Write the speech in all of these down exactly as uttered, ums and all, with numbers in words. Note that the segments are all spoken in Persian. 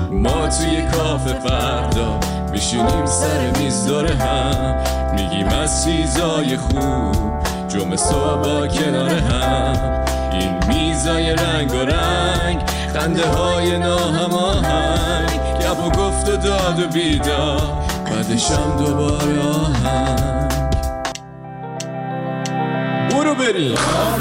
ما توی کافه فردا میشینیم سر میز دور هم، میگیم از چیزای خوب جمعه صبح کنار هم. این میزای رنگ و رنگ، خنده های ناهماهنگ، گپ و گفت و داد و بیداد، بعدشم دوباره آهنگ. برو بریم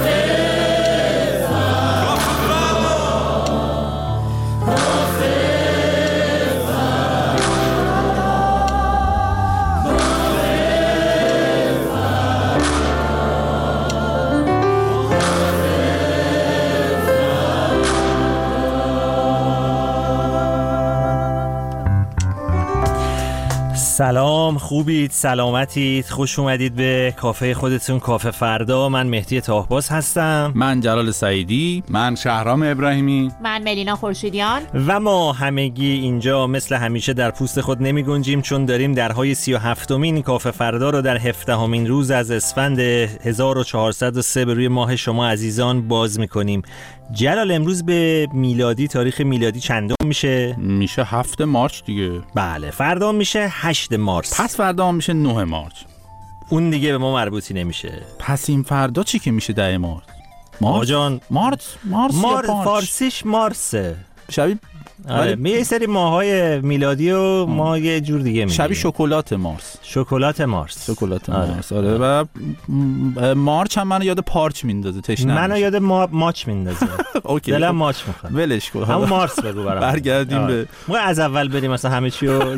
سلام، خوبید؟ سلامتید؟ خوش اومدید به کافه خودتون، کافه فردا. من مهدی تاهباز هستم. من جلال سعیدی. من شهرام ابراهیمی. من ملینا خورشیدیان. و ما همگی اینجا مثل همیشه در پوست خود نمی گنجیم، چون داریم درهای سی و هفتمین کافه فردا رو در هفدهمین روز از اسفند هزار و چهارصد و سه به روی ماه شما عزیزان باز میکنیم. جلال، امروز به میلادی، تاریخ میلادی چندم میشه؟ میشه هفت مارچ دیگه. بله، فردا میشه هشت مارس. پس فردا میشه نه مارچ. اون دیگه به ما مربوطی نمیشه. پس این فردا چی که میشه ده مارس؟ مارس جان مارس مارس مار... یا فارسیش مارسه. شبیه آره، می یه سری ماهای میلادی و ما یه جور دیگه میگیم. شبیه شکلات مارس. شکلات مارس. شکلات مارس. آره. و مارچ هم منو یاد پارچ میندازه. تشنه منو یاد ما... ماچ میندازه. اوکی. دلم ماچ میخواد. ولش کن. همون مارس بگو برام. برگردیم به ما از اول بریم مثلا همه چی رو.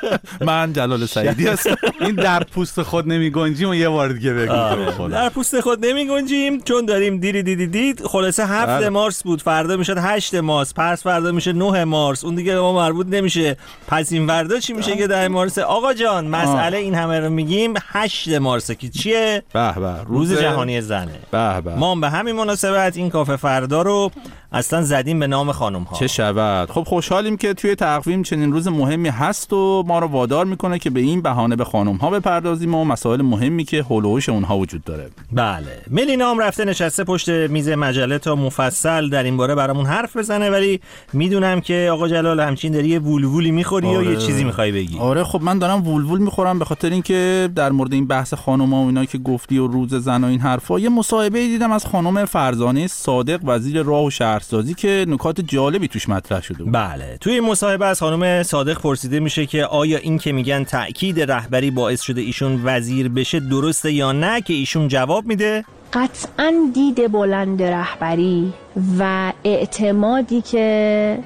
من جلال سعیدی هستم. این در پوست خود نمی گنجیم و یه بار دیگه بگو. در پوست خود نمی گنجیم چون داریم دیری دیدی دید. خلاصه هفت مارس بود، فردا میشد هشت مارس، پس فردا میشه نه مارس، اون دیگه ما مربوط نمیشه. پس این فردا چی میشه که ده مارس؟ آقا جان، مسئله این همه رو میگیم هشت مارس که چیه؟ به به، روز جهانی زنه. به به. ما به همین مناسبت این کافه فردا رو اصلا زدیم به نام خانم ها. چه شود. خب خوشحالیم که توی تقویم چنین روز مهمی هست و ما رو وادار میکنه که به این بهانه به خانم ها بپردازیم و مسائل مهمی که حول و حوش اونها وجود داره. بله، ملینا هم رفته نشسته پشت میز مجله تا مفصل در این باره برامون حرف بزنه، ولی میدونم که آقا جلال همچین داری یه وولوولی میخوری. آره. و یه چیزی میخوای بگی. آره خب من دارم وولوول میخورم به خاطر اینکه در مورد این بحث خانم‌ها و اینا که گفتی و روز زن و این حرفا، یه مصاحبه دیدم از خانم فرزانه صادق، وزیر راه و شهرسازی، که نکات جالبی توش مطرح شده بود. بله، توی این مصاحبه از خانم صادق پرسیده میشه که آیا این که میگن تأکید رهبری باعث شده ایشون وزیر بشه درسته یا نه، که ایشون جواب میده قطعاً دید بلند رهبری و اعتمادی که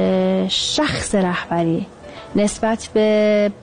شخص رهبری نسبت به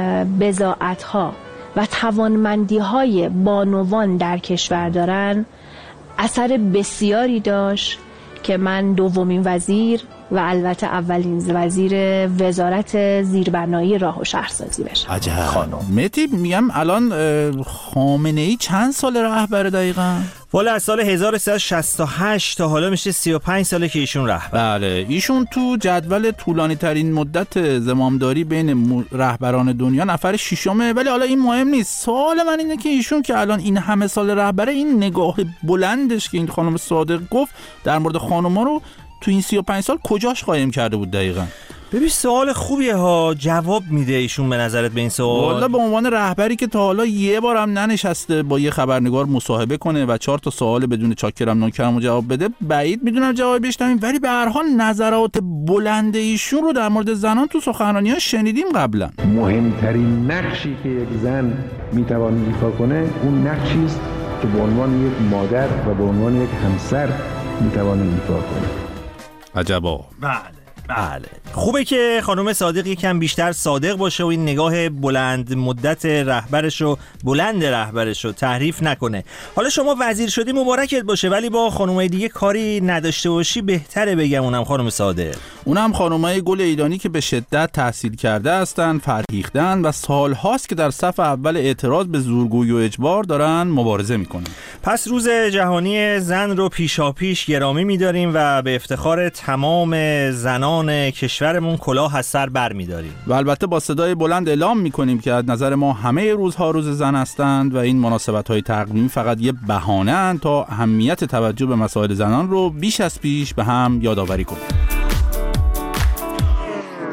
بضاعت‌ها و توانمندی‌های بانوان در کشور دارن اثر بسیاری داشت که من دومین وزیر و البته اولین وزیر وزارت زیربنایی راه و شهرسازی بشم. عجب خانم. مهدی میگم الان خامنه‌ای چند سال رهبر دقیقاً؟ والا از سال هزار و سیصد و شصت و هشت تا حالا میشه سی و پنج ساله که ایشون رهبر. بله، ایشون تو جدول طولانی ترین مدت زمامداری بین رهبران دنیا نفر ششمه. ولی حالا این مهم نیست. سوال من اینه که ایشون که الان این همه سال رهبره، این نگاه بلندش که این خانم صادق گفت در مورد خانم‌ها رو تو این سی و پنج سال کجاش قایم کرده بود دقیقاً؟ ببین سوال خوبیه ها. جواب میده ایشون به نظرت به این سوال؟ والا به عنوان رهبری که تا حالا یه بارم ننشسته با یه خبرنگار مصاحبه کنه و چهار تا سوال بدون چاکرم نوکرم جواب بده، بعید میدونم جواب بشنویم. ولی به هر حال نظرات بلند ایشون رو در مورد زنان تو سخنرانی‌ها شنیدیم قبلا. مهمترین نقشی که یک زن میتواند ایفا کنه، اون نقشی است که به عنوان یک مادر و به عنوان یک همسر میتواند ایفا کنه. عجبا. بله بله، خوبه که خانم صادق یکم بیشتر صادق باشه و این نگاه بلند مدت رهبرش رو بلند رهبرش رو تحریف نکنه. حالا شما وزیر شدی مبارکت باشه، ولی با خانمای دیگه کاری نداشته باشی بهتره بگم. اونم خانم صادق، اونم خانمای گل ایرانی که به شدت تحصیل کرده هستن، فرهیختن و سالهاست که در صف اول اعتراض به زورگویی و اجبار دارن مبارزه میکنن. پس روز جهانی زن رو پیشاپیش گرامی میداریم و به افتخار تمام زنان کشورمون کلاه از سر بر می‌داریم و البته با صدای بلند اعلام می‌کنیم که از نظر ما همه روزها روز زن هستند و این مناسبت‌های تقویمی فقط یه بهانه‌اند تا اهمیت توجه به مسائل زنان رو بیش از پیش به هم یادآوری کنیم.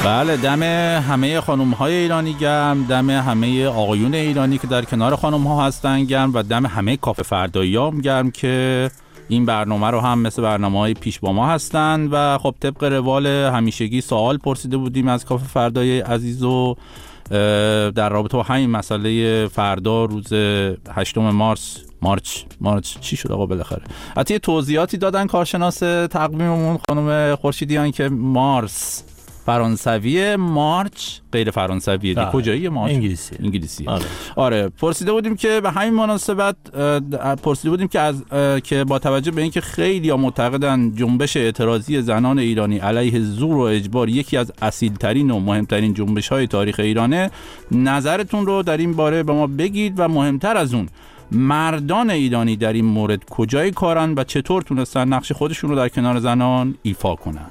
بله، دم همه خانم های ایرانی گرم، دم همه آقایون ایرانی که در کنار خانم ها هستن گرم و دم همه کافه فردایی هم گرم که این برنامه رو هم مثل برنامه های پیش با ما هستن. و خب طبق روال همیشگی سوال پرسیده بودیم از کافه فردای عزیز و در رابطه با همین مسئله فردا روز هشتم مارس مارچ مارچ چی شد آقا بالاخره؟ حتی توضیحاتی دادن کارشناس تقویممون خانم خورشیدیان که مارس فرانسویه، مارچ غیر فرانسویه. دی کجاییه مارچ؟ انگلیسی. انگلیسی. آره. آره پرسیده بودیم که به همین مناسبت پرسیده بودیم که از که با توجه به اینکه خیلی‌ها معتقدن جنبش اعتراضی زنان ایرانی علیه زور و اجبار یکی از اصیل‌ترین و مهمترین جنبش‌های تاریخ ایرانه، نظرتون رو در این باره به ما بگید و مهمتر از اون مردان ایرانی در این مورد کجای کارن و چطور تونستن نقش خودشون رو در کنار زنان ایفا کنن.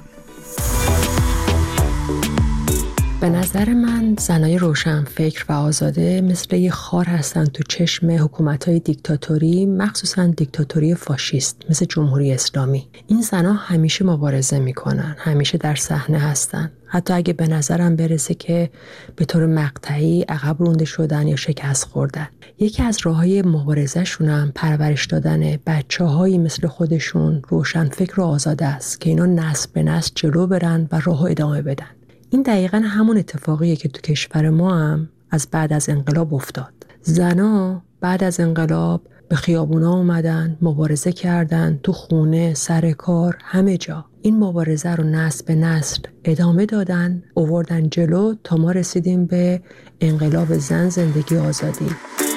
به نظر من زنای روشنفکر و آزاده مثل یه خار هستن تو چشم حکومت‌های دیکتاتوری، مخصوصا دیکتاتوری فاشیست مثل جمهوری اسلامی. این زنها همیشه مبارزه میکنن، همیشه در صحنه هستن، حتی اگه به نظرم برسه که به طور مقطعی عقب رونده شدن یا شکست خوردن. یکی از راه‌های مبارزه‌شون هم پرورش دادن بچه‌هایی مثل خودشون روشنفکر و آزاده است که اینا نسل به نسل جلو برن و راهو ادامه بدن. این دقیقاً همون اتفاقیه که تو کشور ما هم از بعد از انقلاب افتاد. زنا بعد از انقلاب به خیابونا اومدن، مبارزه کردن، تو خونه، سر کار، همه جا. این مبارزه رو نسل به نسل ادامه دادن، آوردن جلو تا ما رسیدیم به انقلاب زن، زندگی، آزادی.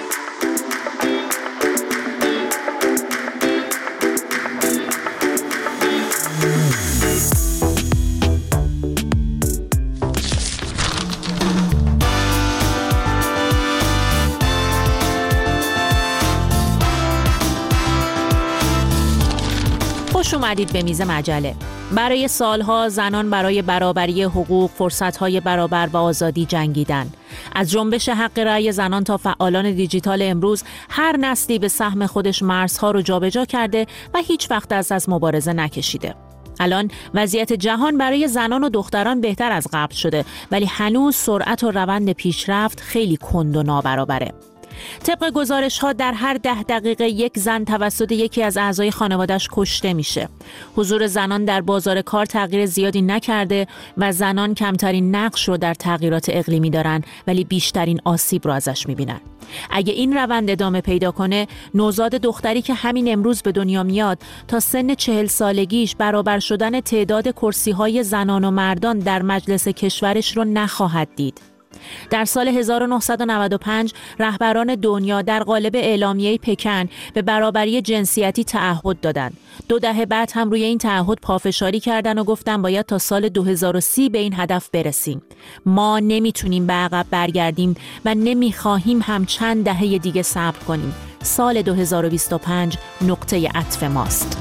خوش اومدید به میز مجله. برای سالها زنان برای برابری حقوق، فرصت‌های برابر و آزادی جنگیدن. از جنبش حق رأی زنان تا فعالان دیجیتال امروز، هر نسلی به سهم خودش مرزها رو جابجا کرده و هیچ وقت از از مبارزه نکشیده. الان وضعیت جهان برای زنان و دختران بهتر از قبل شده، ولی هنوز سرعت و روند پیشرفت خیلی کند و نابرابره. طبق گزارش‌ها در هر ده دقیقه یک زن توسط یکی از اعضای خانواده‌اش کشته میشه. حضور زنان در بازار کار تغییر زیادی نکرده و زنان کمترین نقش رو در تغییرات اقلیمی دارن، ولی بیشترین آسیب رو ازش میبینن. اگه این روند ادامه پیدا کنه، نوزاد دختری که همین امروز به دنیا میاد تا سن چهل سالگیش برابر شدن تعداد کرسی‌های زنان و مردان در مجلس کشورش رو نخواهد دید. در سال هزار و نهصد و نود و پنج رهبران دنیا در قالب اعلامیه پکن به برابری جنسیتی تعهد دادند. دو دهه بعد هم روی این تعهد پافشاری کردن و گفتن باید تا سال دو هزار و سی به این هدف برسیم. ما نمیتونیم به عقب برگردیم و نمیخواهیم هم چند دهه دیگه صبر کنیم. سال دو هزار و بیست و پنج نقطه عطف ماست.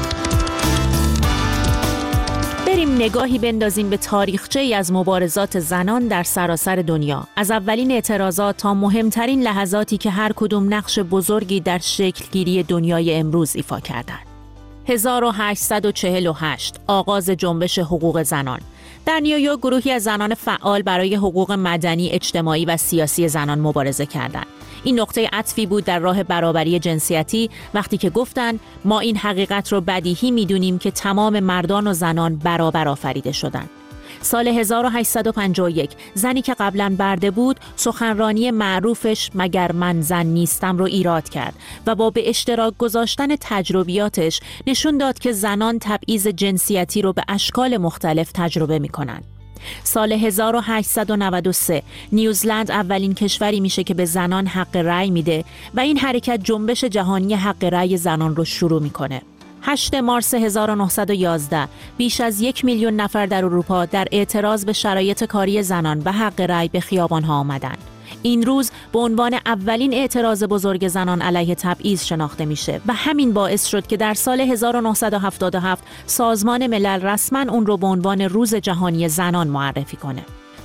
بریم نگاهی بندازیم به تاریخچه‌ای از مبارزات زنان در سراسر دنیا، از اولین اعتراضات تا مهمترین لحظاتی که هر کدوم نقش بزرگی در شکلگیری دنیای امروز ایفا کردند. هزار و هشتصد و چهل و هشت آغاز جنبش حقوق زنان. در نیویورک گروهی از زنان فعال برای حقوق مدنی، اجتماعی و سیاسی زنان مبارزه کردند. این نقطه عطفی بود در راه برابری جنسیتی وقتی که گفتند ما این حقیقت رو بدیهی میدونیم که تمام مردان و زنان برابر آفریده شدند. سال هزار و هشتصد و پنجاه و یک زنی که قبلا برده بود سخنرانی معروفش مگر من زن نیستم رو ایراد کرد و با به اشتراک گذاشتن تجربیاتش نشون داد که زنان تبعیض جنسیتی رو به اشکال مختلف تجربه می‌کنند. سال هزار و هشتصد و نود و سه نیوزلند اولین کشوری میشه که به زنان حق رأی میده و این حرکت جنبش جهانی حق رأی زنان رو شروع میکنه. هشتم مارس هزار و نهصد و یازده بیش از یک میلیون نفر در اروپا در اعتراض به شرایط کاری زنان و حق رأی به خیابان‌ها آمدند. این روز به عنوان اولین اعتراض بزرگ زنان علیه تبعیض شناخته میشه و همین باعث شد که در سال هزار و نهصد و هفتاد و هفت سازمان ملل رسما اون رو به عنوان روز جهانی زنان معرفی کنه.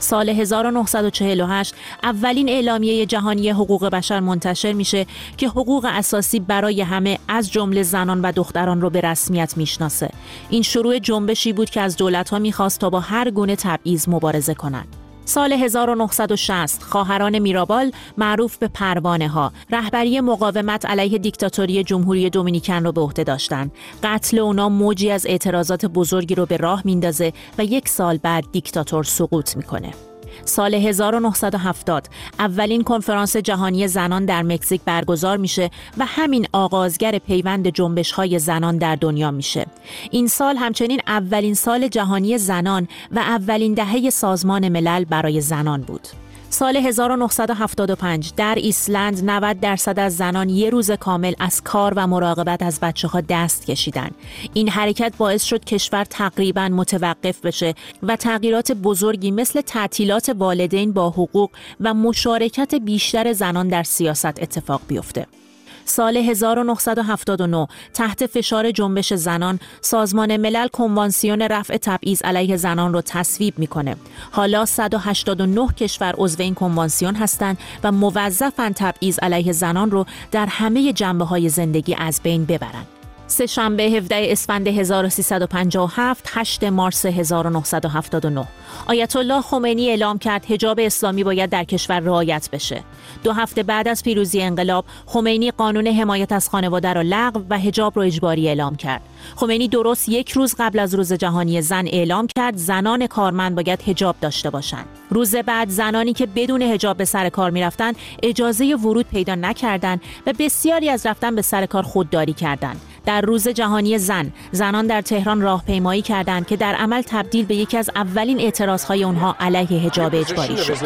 سال هزار و نهصد و چهل و هشت اولین اعلامیه جهانی حقوق بشر منتشر میشه که حقوق اساسی برای همه از جمله زنان و دختران رو به رسمیت میشناسه. این شروع جنبشی بود که از دولت‌ها میخواست تا با هر گونه تبعیض مبارزه کنند. سال هزار و نهصد و شصت خواهران میرابال معروف به پروانه ها رهبری مقاومت علیه دیکتاتوری جمهوری دومینیکن رو به عهده داشتن. قتل اونا موجی از اعتراضات بزرگی رو به راه میندازه و یک سال بعد دیکتاتور سقوط میکنه. سال هزار و نهصد و هفتاد اولین کنفرانس جهانی زنان در مکزیک برگزار میشه و همین آغازگر پیوند جنبش‌های زنان در دنیا میشه. این سال همچنین اولین سال جهانی زنان و اولین دهه سازمان ملل برای زنان بود. سال هزار و نهصد و هفتاد و پنج در ایسلند نود درصد از زنان یه روز کامل از کار و مراقبت از بچه‌ها دست کشیدن. این حرکت باعث شد کشور تقریباً متوقف بشه و تغییرات بزرگی مثل تعطیلات والدین با حقوق و مشارکت بیشتر زنان در سیاست اتفاق بیفته. سال هزار و نهصد و هفتاد و نه تحت فشار جنبش زنان سازمان ملل کنوانسیون رفع تبعیض علیه زنان رو تصویب میکنه. حالا صد و هشتاد و نه کشور عضو این کنوانسیون هستند و موظفن تبعیض علیه زنان رو در همه جنبه‌های زندگی از بین ببرن. سه شنبه هفدهم اسفند هزار و سیصد و پنجاه و هفت، هشتم مارس هزار و نهصد و هفتاد و نه آیت الله خمینی اعلام کرد حجاب اسلامی باید در کشور رعایت بشه. دو هفته بعد از پیروزی انقلاب خمینی قانون حمایت از خانواده را لغو و حجاب را اجباری اعلام کرد. خمینی درست یک روز قبل از روز جهانی زن اعلام کرد زنان کارمند باید حجاب داشته باشند. روز بعد زنانی که بدون حجاب به سر کار می‌رفتند اجازه ورود پیدا نکردند و بسیاری از رفتن به سر کار خودداری کردند. در روز جهانی زن، زنان در تهران راهپیمایی کردند که در عمل تبدیل به یکی از اولین اعتراضهای اونها علیه حجاب اجباری شد.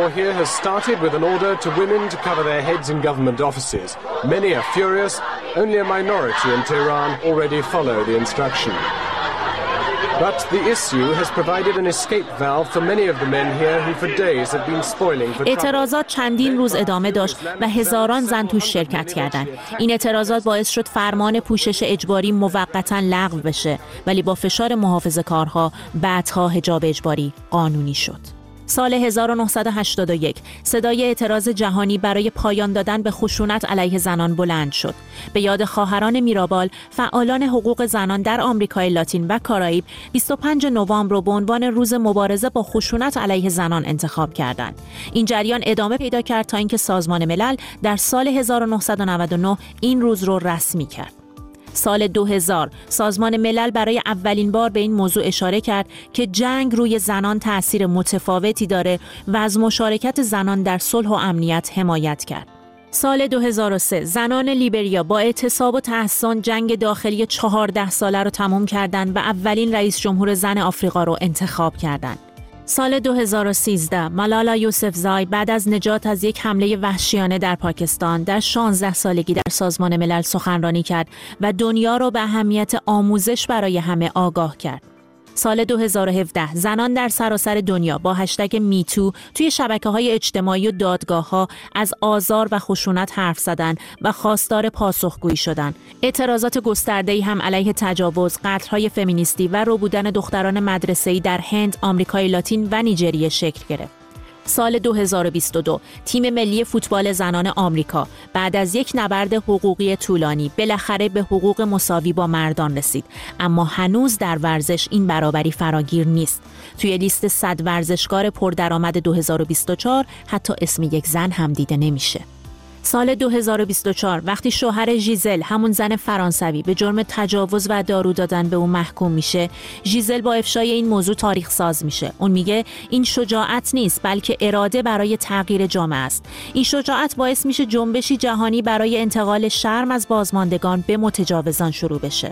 But the issue has provided an escape valve for many of the men here who for days have been spoiling for trouble. اعتراضات چندین روز ادامه داشت و هزاران زن توش شرکت کردند. این اعتراضات باعث شد فرمان پوشش اجباری موقتا لغو بشه، ولی با فشار محافظه‌کارها بعدها حجاب اجباری قانونی شد. سال هزار و نهصد و هشتاد و یک صدای اعتراض جهانی برای پایان دادن به خشونت علیه زنان بلند شد. به یاد خواهران میرابال، فعالان حقوق زنان در آمریکای لاتین و کارائیب بیست و پنجم نوامبر رو به عنوان روز مبارزه با خشونت علیه زنان انتخاب کردند. این جریان ادامه پیدا کرد تا اینکه سازمان ملل در سال هزار و نهصد و نود و نه این روز رو رسمی کرد. سال دو هزار سازمان ملل برای اولین بار به این موضوع اشاره کرد که جنگ روی زنان تأثیر متفاوتی داره و از مشارکت زنان در صلح و امنیت حمایت کرد. سال دو هزار و سه زنان لیبریا با اعتصاب و تحصن جنگ داخلی چهارده ساله رو تمام کردند و اولین رئیس جمهور زن آفریقا رو انتخاب کردند. سال دو هزار و سیزده مالالا یوسفزای بعد از نجات از یک حمله وحشیانه در پاکستان در شانزده سالگی در سازمان ملل سخنرانی کرد و دنیا را به اهمیت آموزش برای همه آگاه کرد. سال دو هزار و هفده زنان در سراسر دنیا با هشتگ میتو توی شبکه‌های اجتماعی و دادگاه‌ها از آزار و خشونت حرف زدند و خواستار پاسخگویی شدند. اعتراضات گسترده‌ای هم علیه تجاوز، قتل‌های فمینیستی و ربودن دختران مدرسه‌ای در هند، آمریکای لاتین و نیجریه شکل گرفت. سال دو هزار و بیست و دو تیم ملی فوتبال زنان آمریکا بعد از یک نبرد حقوقی طولانی بالاخره به حقوق مساوی با مردان رسید، اما هنوز در ورزش این برابری فراگیر نیست. توی لیست صد ورزشکار پردرآمد دو هزار و بیست و چهار حتی اسم یک زن هم دیده نمیشه. سال دو هزار و بیست و چهار وقتی شوهر ژیزل، همون زن فرانسوی، به جرم تجاوز و دارو دادن به اون محکوم میشه، ژیزل با افشای این موضوع تاریخ ساز میشه. اون میگه این شجاعت نیست بلکه اراده برای تغییر جامعه است. این شجاعت باعث میشه جنبشی جهانی برای انتقال شرم از بازماندگان به متجاوزان شروع بشه.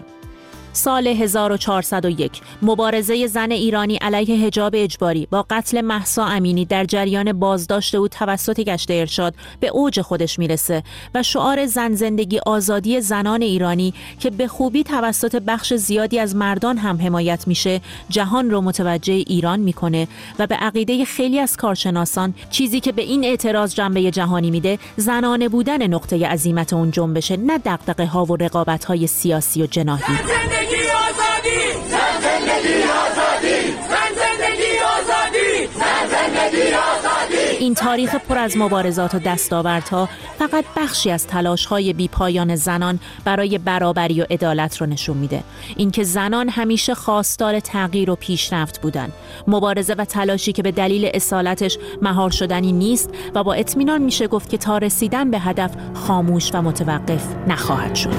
سال هزار و چهارصد و یک مبارزه زن ایرانی علیه حجاب اجباری با قتل مهسا امینی در جریان بازداشت او توسط گشت ارشاد به اوج خودش میرسه و شعار زن زندگی آزادی زنان ایرانی که به خوبی توسط بخش زیادی از مردان هم حمایت میشه جهان رو متوجه ایران میکنه و به عقیده خیلی از کارشناسان چیزی که به این اعتراض جنبه جهانی میده زنانه بودن نقطه عزیمت اون جنبشه، نه دغدغه ها و رقابت های سیاسی و جناحی. زندگی آزادی، زندگی آزادی، زندگی آزادی، زندگی این تاریخ پر از مبارزات و دستاوردها فقط بخشی از تلاش‌های بی‌پایان زنان برای برابری و عدالت رو نشون میده. اینکه زنان همیشه خواستار تغییر و پیشرفت بودن. مبارزه و تلاشی که به دلیل اصالتش مهار شدنی نیست و با اطمینان میشه گفت که تا رسیدن به هدف خاموش و متوقف نخواهد شد.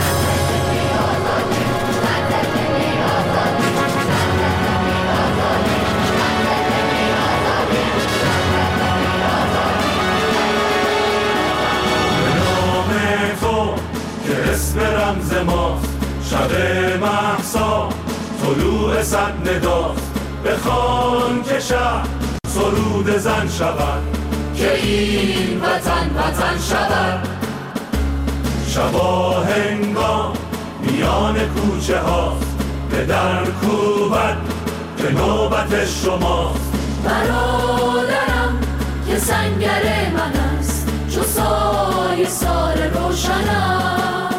اسم رمز ماست شب مهسا طلوع صد نداست بخوان که شب سرود زن شود که این وطن وطن شود شبا هنگام میان کوچه هاست به در کوبت که نوبت شماست برادرم که سنگر من است چو سایه سال روشن است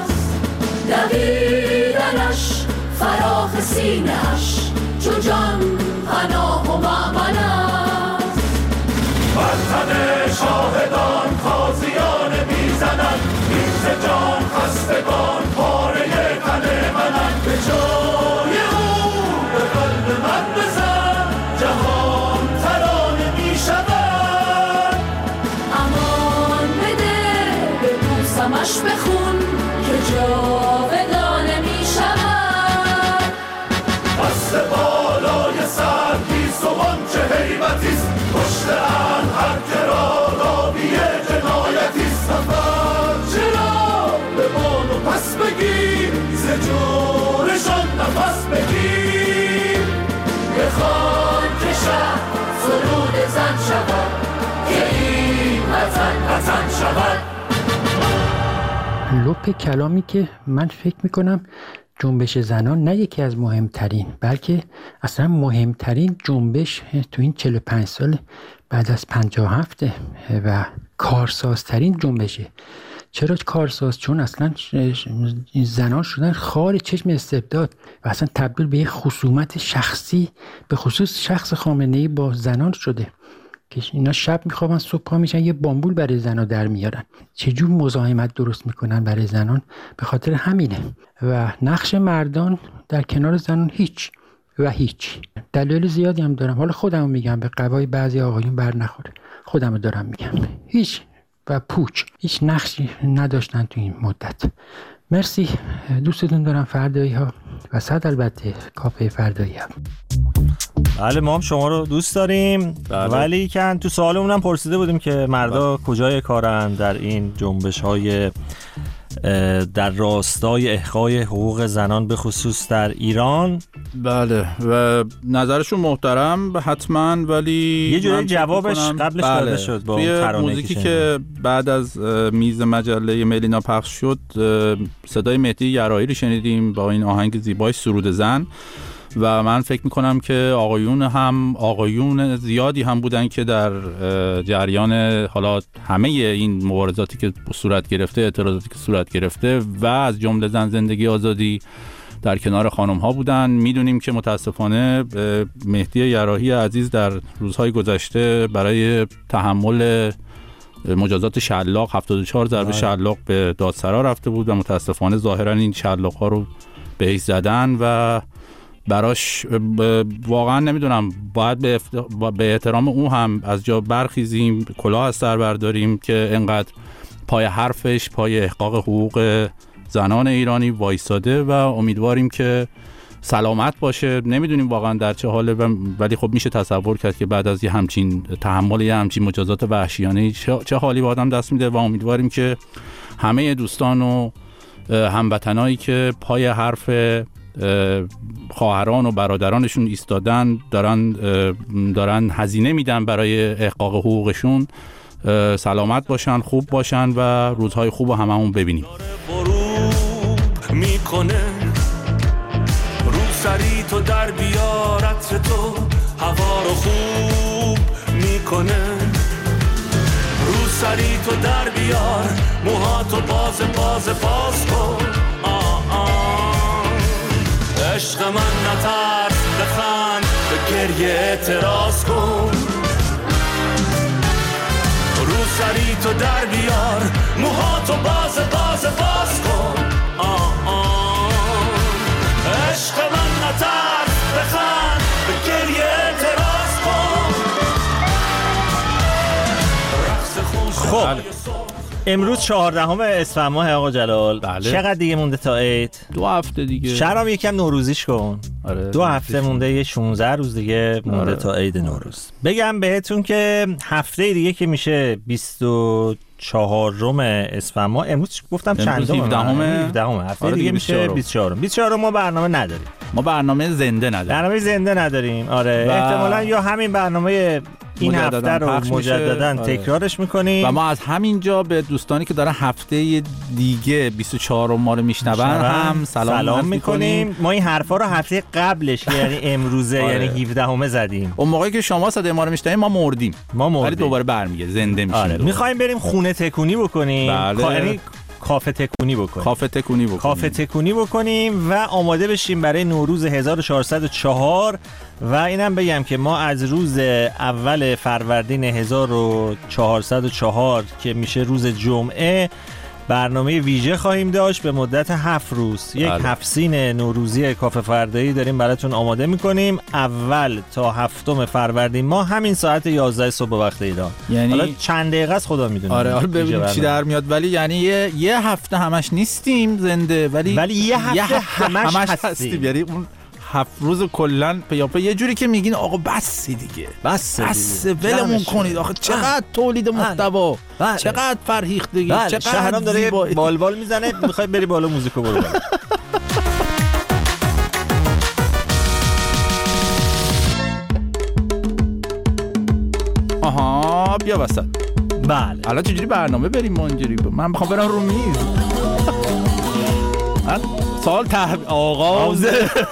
دویدنش فراخ سینه‌اش چو جان پناه و مأمن است بر تن شاهدان تازیان میزنند این ز جان خستگان پاره تن منند به جای او به قلب من بزن جهان ترانه میشود امان بده ببوسمش بخون که جاودانه میشود دست بالای سر گیسوان چه هیبتیست پشت ان هر که را راوی جنایتیست سفر چرا به بان و پس بگیر ز جورشان نفس بگیر بخوان که شب سرود زن شود که این وطن وطن شود. لپ کلامی که من فکر میکنم جنبش زنان نه یکی از مهمترین بلکه اصلا مهمترین جنبش تو این چهل و پنج سال بعد از پنجاه و هفت و کارسازترین جنبشه. چرا کارساز؟ چون اصلا زنان شدن خار چشم استبداد و اصلا تبدیل به یک خصومت شخصی به خصوص شخص خامنه‌ای با زنان شده که اینا شب میخوابن صبح پا میشن یه بامبول برای زنا در میارن. چجور مزاحمت درست میکنن برای زنان؟ به خاطر همینه. و نقش مردان در کنار زنان هیچ و هیچ. دلایل زیادی هم دارم، حالا خودمو میگم، به قبای بعضی آقایون بر نخوره، خودمو دارم میگم، هیچ و پوچ هیچ نقشی نداشتن تو این مدت. مرسی، دوستتون دارم فردایی ها و صد البته کافه فردایی ها. بله ما هم شما رو دوست داریم. بله. ولی که تو سوالمون هم پرسیده بودیم که مردا بله. کجای کارن در این جنبش های در راستای احقای حقوق زنان به خصوص در ایران. بله و نظرشون محترم حتما، ولی یه جوری جوابش قبلش بله. داده شد با توی موزیکی که بعد از میز مجله ملینا پخش شد صدای مهدی یراحی رو شنیدیم با این آهنگ زیبای سرود زن و من فکر میکنم که آقایون هم آقایون زیادی هم بودن که در جریان حالا همه این مبارزاتی که صورت گرفته، اعتراضاتی که صورت گرفته و از جمله زن زندگی آزادی در کنار خانم ها بودن. میدونیم که متاسفانه مهدی یراحی عزیز در روزهای گذشته برای تحمل مجازات شلاق هفتاد و چهار ضربه شلاق به دادسرا رفته بود و متاسفانه ظاهرا این شلاق ها رو بهش زدن و براش واقعا نمیدونم باید به, افت... به احترام او هم از جا برخیزیم، کلاه از سر برداریم که انقدر پای حرفش، پای احقاق حقوق زنان ایرانی وایساده و امیدواریم که سلامت باشه. نمیدونیم واقعا در چه حاله ولی خب میشه تصور کرد که بعد از یه همچین تحمل یه همچین مجازات وحشیانه چه حالی به آدم دست میده و امیدواریم که همه دوستان و هموطنایی که پای حرف خواهران و برادرانشون ایستادن دارن دارن هزینه میدن برای احقاق حقوقشون سلامت باشن، خوب باشن و روزهای خوب هممون ببینیم. میکنه رو سری تو در بیارت تو هوا رو خوب میکنه رو سری تو در بیار موهاتو باز باز باز کن آه آه عشق من نترس بخند به گریه اعتراض کن روسری تو در بیار، موهاتو باز باز باز کن. آه آه عشق من نترس، بخند، به گریه اعتراض کن. رقص خوش خب امروز چهاردهم اسفند ماه آقا جلال. بله. چقدر دیگه مونده تا عید؟ دو هفته دیگه. شرام یکم نوروزیش کن. آره. دو هفته مونده، یه شانزده روز دیگه مونده آره. تا عید نوروز. بگم بهتون که هفته دیگه که میشه بیست و چهارم اسفند ماه، امروز گفتم چندم؟ هفدهم. هفدهم. هفته آره دیگه میشه بیست و چهارم. بیست و چهارم ما برنامه نداریم. ما برنامه زنده نداریم. برنامه زنده نداریم. آره. و... احتمالاً یا همین برنامه این هفته رو مجدداً آره. تکرارش میکنیم و ما از همینجا به دوستانی که دارن هفته دیگه بیست و چهارم ما رو میشنون هم سلام, سلام میکنیم. ما این حرفا رو هفته قبلش یعنی امروزه آره. یعنی هفدهم زدیم. اون موقعی که شما صدای ما رو میشنوید ما مردیم. ما مردیم. ولی دوباره برمیگه، زنده میشیم. آره. میخوایم بریم خونه تکونی بکنیم. بله. یعنی کافه تکونی بکنیم. کافه تکونی بکنیم. کافه تکونی بکنیم و آماده بشیم برای نوروز هزار و چهارصد و چهار. و اینم بگم که ما از روز اول فروردین هزار و چهارصد و چهار که میشه روز جمعه برنامه ویژه خواهیم داشت به مدت هفت روز. یک بله. هفت‌سین نوروزی کافه فردایی داریم براتون آماده میکنیم. اول تا هفتم فروردین ما همین ساعت یازده صبح وقت ایران. یعنی حالا چند دقیقه است خدا میدونه. آره حالا ببینیم چی در میاد. ولی یعنی یه, یه هفته همش نیستیم زنده، ولی ولی یه هفته, یه هفته همش, همش هستیم. هستیم. یعنی اون هفت روز کلن پیاپی یه جوری که میگین آقا بس دیگه، بس بس ولمون کنید. آخه چقدر تولید محتوا، چقدر فرهیختگی، چقدر شهرام داره بال بال میزنه. میخوای بری بالا موزیکو برو. آها بیا وسط. بله الان چجوری برنامه بریم ما اینجوری؟ من میخوام برم رو میز. سال تحویل آغاز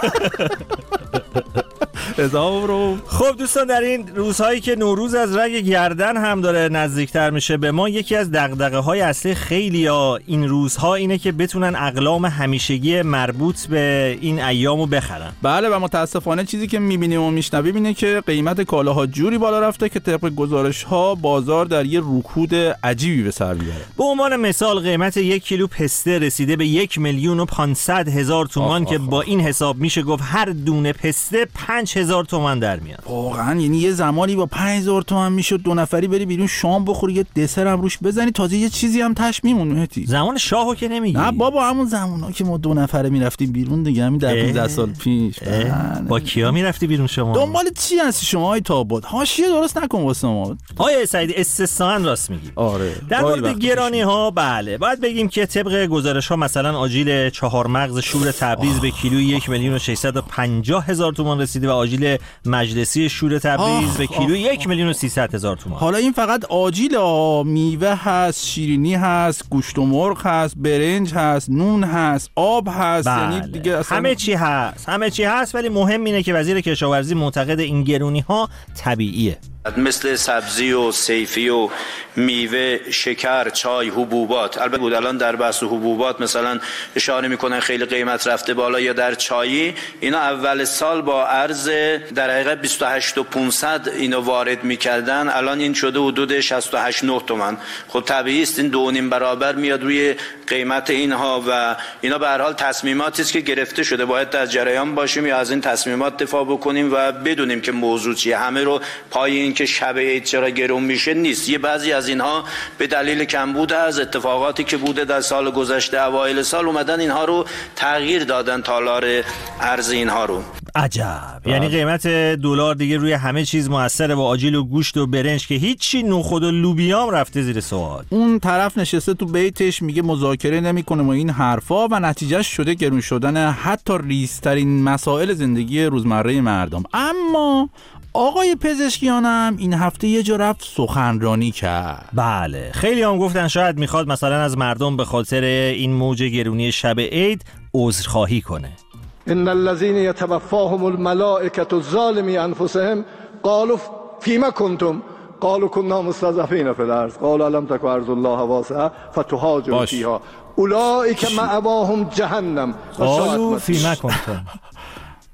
رو. خب دوستان، در این روزهایی که نوروز از رگ گردن هم داره نزدیکتر میشه به ما، یکی از دغدغه‌های اصلی خیلیا این روزها اینه که بتونن اقلام همیشگی مربوط به این ایامو بخرن. بله و متاسفانه چیزی که میبینیم و میشنویم اینه که قیمت کالاها جوری بالا رفته که طبق گزارش‌ها بازار در یه رکود عجیبی به سر میبره. به عنوان مثال قیمت یک کیلو پسته رسیده به یک میلیون و پانصد هزار تومان که با این حساب میشه گفت هر دونه پسته پنج هزار تومان در میاد. واقعا یعنی یه زمانی با پنج هزار تومان میشد دو نفری بری بیرون شام بخوری، یه دسر هم روش بزنی، تازه یه چیزی هم تاش میمون. مهدی زمان شاهو که نمیگی؟ نه بابا، همون زمانا که ما دو نفره میرفتیم بیرون دیگه، همین در پانزده سال پیش. با کیا میرفتی بیرون شما؟ دنبال چی هستی شما های تابوت؟ حاشیه درست نکن واسه ما. آیه سعید استثناً راست میگی. آره. در مورد گرانی ها بله باید بگیم که طبق گزارش ها مثلا آجیل چهار مغز شور تبریز به کیلوی یک میلیون و ششصد و پنجاه هزار تومان رسیده و آجیل مجلسی شور تبریز به کیلوی یک میلیون و سیصد هزار تومان. حالا این فقط آجیل ها، میوه هست، شیرینی هست، گوشت و مرغ هست، برنج هست، نون هست، آب هست. بله. یعنی دیگه اصلا همه چی هست، همه چی هست، ولی مهم اینه که وزیر کشاورزی معتقد این گرونی ها طبیعیه. مثل سبزی و صیفی و میوه، شکر، چای، حبوبات. البته بود الان در بحث حبوبات مثلا اشاره میکنن خیلی قیمت رفته بالا، یا در چایی اینا اول سال با ارز در حقیقت بیست و هشت و پانصد اینو وارد میکردن، الان این شده حدود شصت و هشت نه تومن. خب طبیعی است این دو نیم برابر میاد روی قیمت اینها و اینا به هر حال تصمیماتی است که گرفته شده. باید در جریان باشیم یا از این تصمیمات دفاع بکنیم و بدونیم که موضوع چیه. همه رو پای این که شب عید چرا گرون میشه نیست. یه بعضی از اینها به دلیل کمبود از اتفاقاتی که بوده در سال گذشته اوایل سال اومدن اینها رو تغییر دادن، تالار ارز اینها رو. عجب. یعنی قیمت دلار دیگه روی همه چیز موثره و آجیل و گوشت و برنج که هیچی، نخود و لوبیام رفته زیر سوال. اون طرف نشسته تو بیتش میگه مذاکره نمیکنه و این حرفا و نتیجهش شده گرون شدن حتی ریزترین مسائل زندگی روزمره مردم. اما آقای پزشکیانم این هفته یه جا رفت سخنرانی کرد. بله خیلی هم گفتن شاید میخواد مثلا از مردم به خاطر این موج گرونی شب عید عذرخواهی کنه. ان الذين يتوفاهم الملائكه ظالمي انفسهم قالوا فيما كنتم قالوا كنا مستضعفين في الارض قالوا الم تكن ارض الله واسعه فتهاجروا فيها اولئك مأواهم جهنم قالوا فيما كنتم.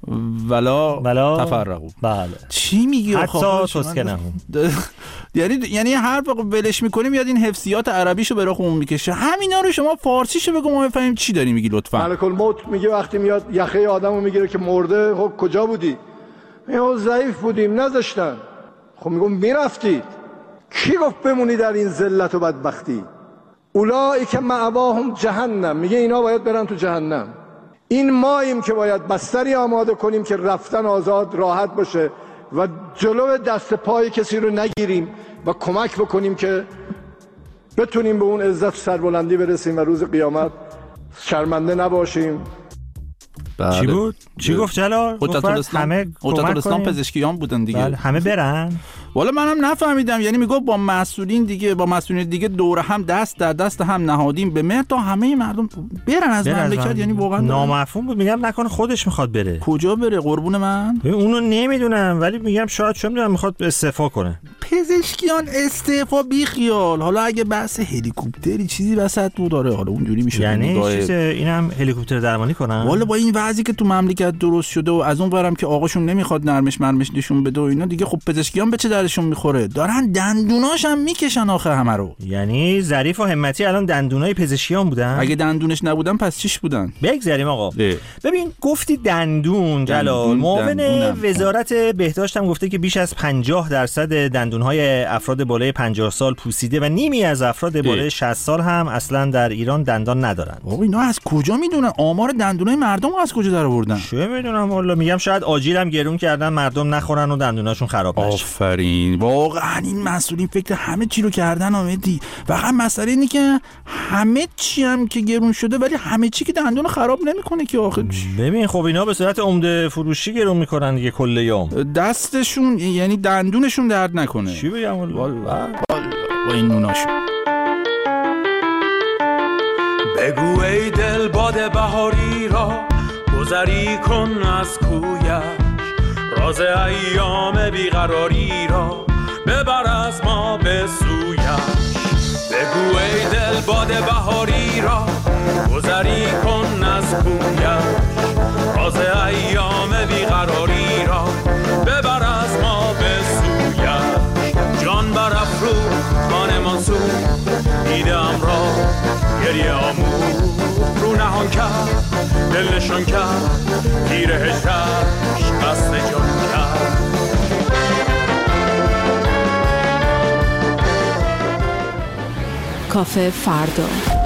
ولا ولا تفرقوا. بله. چی میگی حتی تسکنه یعنی یعنی هر وقت ولش میکنیم یاد این حفظیات عربیشو برای خودمون میکشه. همینا رو شما فارسیشو بگو ما بفهمیم چی داری میگی لطفا. ملک الموت میگه وقتی میاد یخه آدمو میگیره که مرده، خب کجا بودی؟ میگه ضعیف بودیم نذاشتن. خب میگم میرفتید. کی گفت بمونی در این ذلت و بدبختی؟ اولئک مأواهم جهنم، میگه اینا باید برن تو جهنم. این ماییم که باید بستری آماده کنیم که رفتن آزاد راحت باشه و جلو دست پای کسی رو نگیریم و کمک بکنیم که بتونیم به اون عزت و سربلندی برسیم و روز قیامت شرمنده نباشیم. بله. چی بود؟ چی گفت جلال؟ قدرت الاسلام قدرت الاسلام پزشکیان بودن دیگه. بله. همه برن. والا منم نفهمیدم، یعنی میگه با مسئولین دیگه با مسئولین دیگه دور هم دست در دست هم نهادیم به مهر تا همه مردم برن از مملکت. یعنی واقعا نامفهوم بود. میگم نکنه خودش میخواد بره. کجا بره قربون من؟ اونو نمیدونم ولی میگم شاید چه میدونم میخواد استعفا کنه. پزشکیان استعفا بی خیال. حالا اگه بحث هلیکوپتری چیزی وسط بود داره حالا اونجوری میشه. یعنی چیز اینم هلیکوپتر درمانی کنن. والا با این وضعی که تو مملکت درست شده و از اون ورم که آقاشون نمیخواد نرمش مرمش نشون بده و اینا دیگه، خب پزشکیان به چه درشون میخوره؟ دارن دندوناش هم میکشن آخه همه رو. یعنی ظریف و همتی الان دندونای پزشکیان بودن؟ اگه دندونش نبودن پس چیش بودن؟ بگذاریم آقا. ده. ببین گفتی دندون جلال، معاون وزارت بهداشت هم گفته که بیش از پنجاه درصد دندونهای افراد بالای پنجاه سال پوسیده و نیمی از افراد بالای شصت سال هم اصلا در ایران دندان ندارن. بابا اینا از کجا میدونن؟ آمار دندونای مردم از کجا در آوردن؟ چه میدونم والله. میگم شاید آجیل هم گرون کردن مردم نخورن و دندوناشون خراب نشه. آفرین. واقعا این مسئولین فکر همه چی رو کردن آمدی. فقط مسئله اینه که همه چی هم که گرون شده ولی همه چی که دندون خراب نمیکنه که آخه. ببین خب اینا به صورت عمده فروشی گرون میکنن دیگه کل یوم. دستشون یعنی دندونشون درد نکنه. چی بگم والله با این نوناشون. بگو ای دل باد بهاری را گذری کن از کویش، راز ایام بیقراری را ببر از ما به سویش. بگو ای دل باد بهاری را گذری کن از کویش، راز ایام بیقراری را ببر از ما به سویش. جان برافرو خانه منصور دیدم را گریه آمون رو نهان کرد، دل نشان کرد تیر هجرش قصد جان کرد. کافه فردا.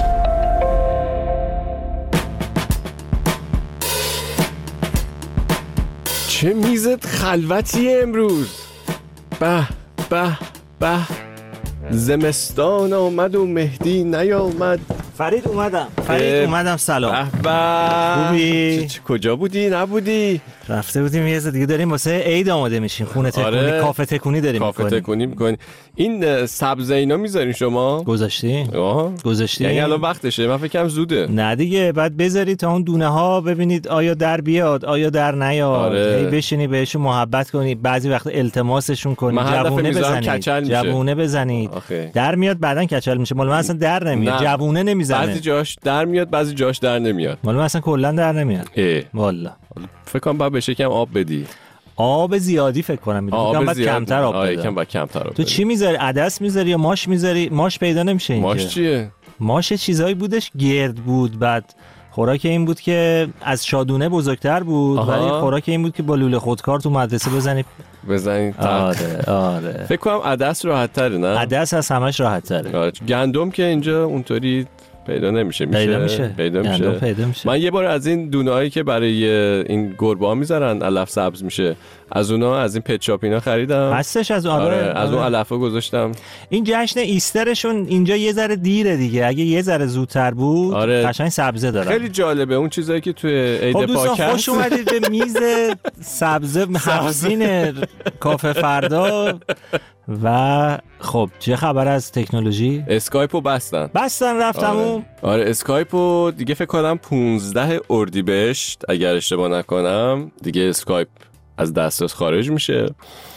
چه میزت خلوتی امروز. به به به زمستان آمد و مهدی نیامد. فرید اومدم فرید اومدم سلام. به خوبی؟ کجا بودی نبودی؟ رفته بودیم یه دیگه داریم واسه عید آماده میشیم. خونه تکونی آره. کافه تکونی داریم کافه میکنیم. تکونی میکنیم. این سبزه اینا میذارین شما؟ گذاشتی؟ آه گذاشتی؟ یعنی الان وقتشه؟ من فکرم زوده. نه دیگه بعد بذارید تا اون دونه ها ببینید آیا در بیاد آیا در نیاد. آره. بشینی بهشون محبت کنی، بعضی وقت التماسشون کنی، جوونه بزنید جوونه بزنید آخه. در میاد بعدن کچل میشه. مال من اصلا در نمیاد. جوونه نمیزنه. بعضی جاش در میاد بعضی جاش در نمیاد. مال من اصلا کلا در نمیاد. والله فکر کنم بعد بشه کم آب بدی. آب زیادی فکر کنم میدونم. آب بعد کمتر آب بده. یکم بعد کمتر آب. تو چی میذاری؟ عدس میذاری یا ماش میذاری؟ ماش پیدا نمیشه اینجا. ماش چیه؟ ماش چیزایی بودش گرد بود، بعد خوراک این بود که از شادونه بزرگتر بود ولی خوراک این بود که با لوله خودکار تو مدرسه بزنی بزنی. آره آره. فکر کنم عدس راحت تره نه؟ عدس از همش راحت تره. آره. گندم که اینجا اونطوری پیدا نمیشه. میشه پیدا میشه پیدا میشه. پیدا میشه. من یه بار از این دونه‌هایی که برای این گربه ها میذارن علف سبز میشه، از اونها از این پت شاپ اینا خریدم. هستش از اون آره, آره. از اون علفا گذاشتم. این جشن ایسترشون اینجا یه ذره دیره دیگه. اگه یه ذره زودتر بود آره. قشنگ سبزه دارن. خیلی جالبه اون چیزایی که توی عید خب پاک خوش اومدید به میز سبزه هفزین کافه فردا. و خب چه خبر از تکنولوژی؟ اسکایپو بستن بستن رفتم آره. اون آره اسکایپو دیگه فکر کنم پونزده اردیبهشت اگر اشتباه نکنم دیگه اسکایپ از دسترس خارج میشه.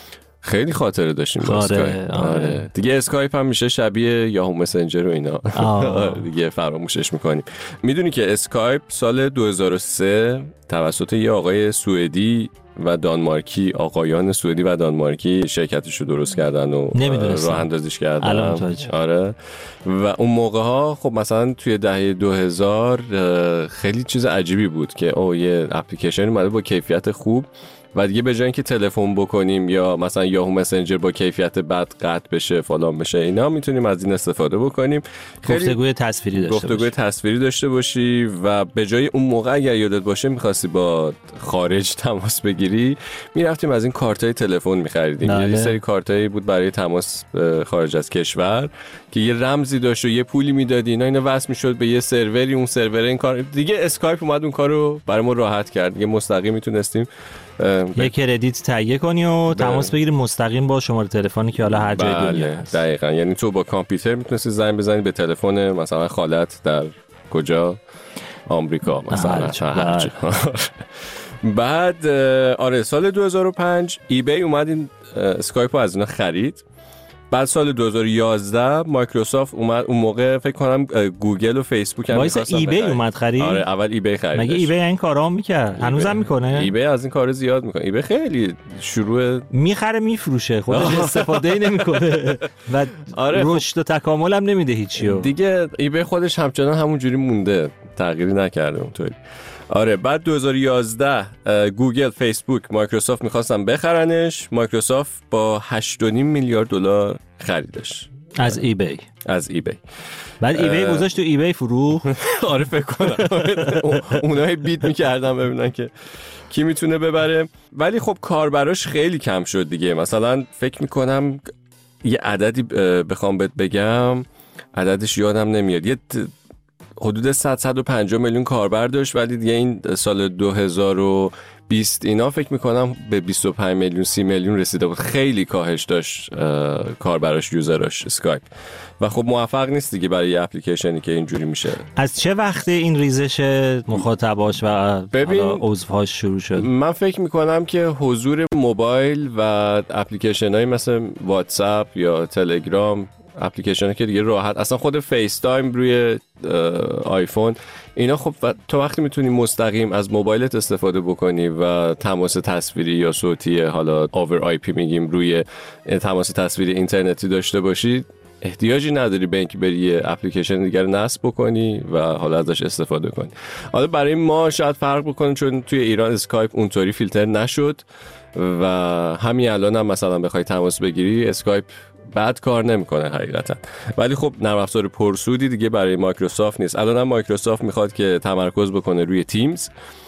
خیلی خاطره داشتیم با اسکایپ. آره. دیگه اسکایپ هم میشه شبیه یاهو مسنجر و اینا. دیگه فراموشش میکنیم. میدونی که اسکایپ سال دو هزار و سه توسط یه آقای سوئدی و دانمارکی، آقایان سوئدی و دانمارکی شرکتش رو درست کردن و راه اندازیش کردن. آره. و اون موقع ها خب مثلا توی دهه دو هزار خیلی چیز عجیبی بود که او یه اپلیکیشن اومده با کیفیت خوب و دیگه به جای اینکه تلفن بکنیم یا مثلا یاهو مسنجر با کیفیت بد قطع بشه فلان بشه اینا، میتونیم از این استفاده بکنیم. گفتگوی تصویری داشته گفتگوی باشی. تصویری داشته باشی و به جای اون موقع اگر یادت باشه می‌خواستی با خارج تماس بگیری، میرفتیم از این کارتای تلفن می‌خریدیم. یه سری کارتایی بود برای تماس خارج از کشور که یه رمزی داشت و یه پولی میدادی، اینا اینا وصل میشد به یه سروری، اون سرور این کار دیگه اسکایپ اومد اون کارو برامون راحت کرد. دیگه مستقیم میتونستیم یه کردیت تهیه کنی و تماس بگیری مستقیم با شماره تلفنی که حالا هر جای دنیا هست. دقیقاً. یعنی تو با کامپیوتر میتونستی زنگ بزنی به تلفن مثلا خالت در کجا، آمریکا مثلا هر جا. بعد آره سال دو هزار و پنج ایبی اومد این اسکایپ رو از اینا خرید. بعد سال دو هزار و یازده مایکروسافت اومد. اون موقع فکر کنم گوگل و فیسبوک هم می‌خواستن ایبی اومد خرید. آره اول ایبی خرید. مگه ایبی این کارا می‌کرد؟ هنوزم میکنه؟ ایبی از این کارا زیاد میکنه. ایبی خیلی شروع میخره میفروشه، خودش استفاده نمیکنه و آره رشد و تکامل هم نمیده هیچیو. دیگه ایبی خودش همچنان همونجوری مونده، تغییری نکرده اونطوری. آره بعد دو هزار و یازده گوگل، فیسبوک، مایکروسافت میخواستن بخرنش. مایکروسافت با هشت و نیم میلیارد دلار خریدش از ایبی. از ایبی. بعد ایبی گذاشت تو ایبی فرو. آره فکر کنم اونایی بیت میکردن ببینن که کی میتونه ببره. ولی خب کاربراش خیلی کم شد دیگه. مثلا فکر میکنم یه عددی بخوام بهت بگم، عددش یادم نمیاد، یه حدود صد تا صد و پنجاه میلیون کاربر داشت، ولی دیگه این سال دو هزار و بیست اینا فکر میکنم به بیست و پنج میلیون سی میلیون رسیده بود. خیلی کاهش داشت کاربراش، یوزراش اسکایپ. و خب موفق نیست دیگه برای یه اپلیکیشنی که اینجوری میشه. از چه وقتی این ریزش مخاطباش و عضوهاش شروع شد؟ من فکر میکنم که حضور موبایل و اپلیکیشنایی مثل واتساپ یا تلگرام، اپلیکیشنی که دیگه راحت، اصلا خود فیس تایم روی آیفون، اینا خب تو وقتی میتونی مستقیم از موبایلت استفاده بکنی و تماس تصویری یا صوتی، حالا اوور آی پی میگیم، روی تماس تصویری اینترنتی داشته باشی، احتیاجی نداری به اینکه بری یه اپلیکیشن دیگر نصب بکنی و حالا ازش استفاده کنی. حالا برای ما شاید فرق بکنه چون توی ایران اسکایپ اونطوری فیلتر نشد و همین الان هم مثلا بخوای تماس بگیری اسکایپ بعد کار نمیکنه حقیقتا. ولی خب نرم افزار پرسودی دیگه برای مایکروسافت نیست. الان هم مایکروسافت میخواد که تمرکز بکنه روی تیمز.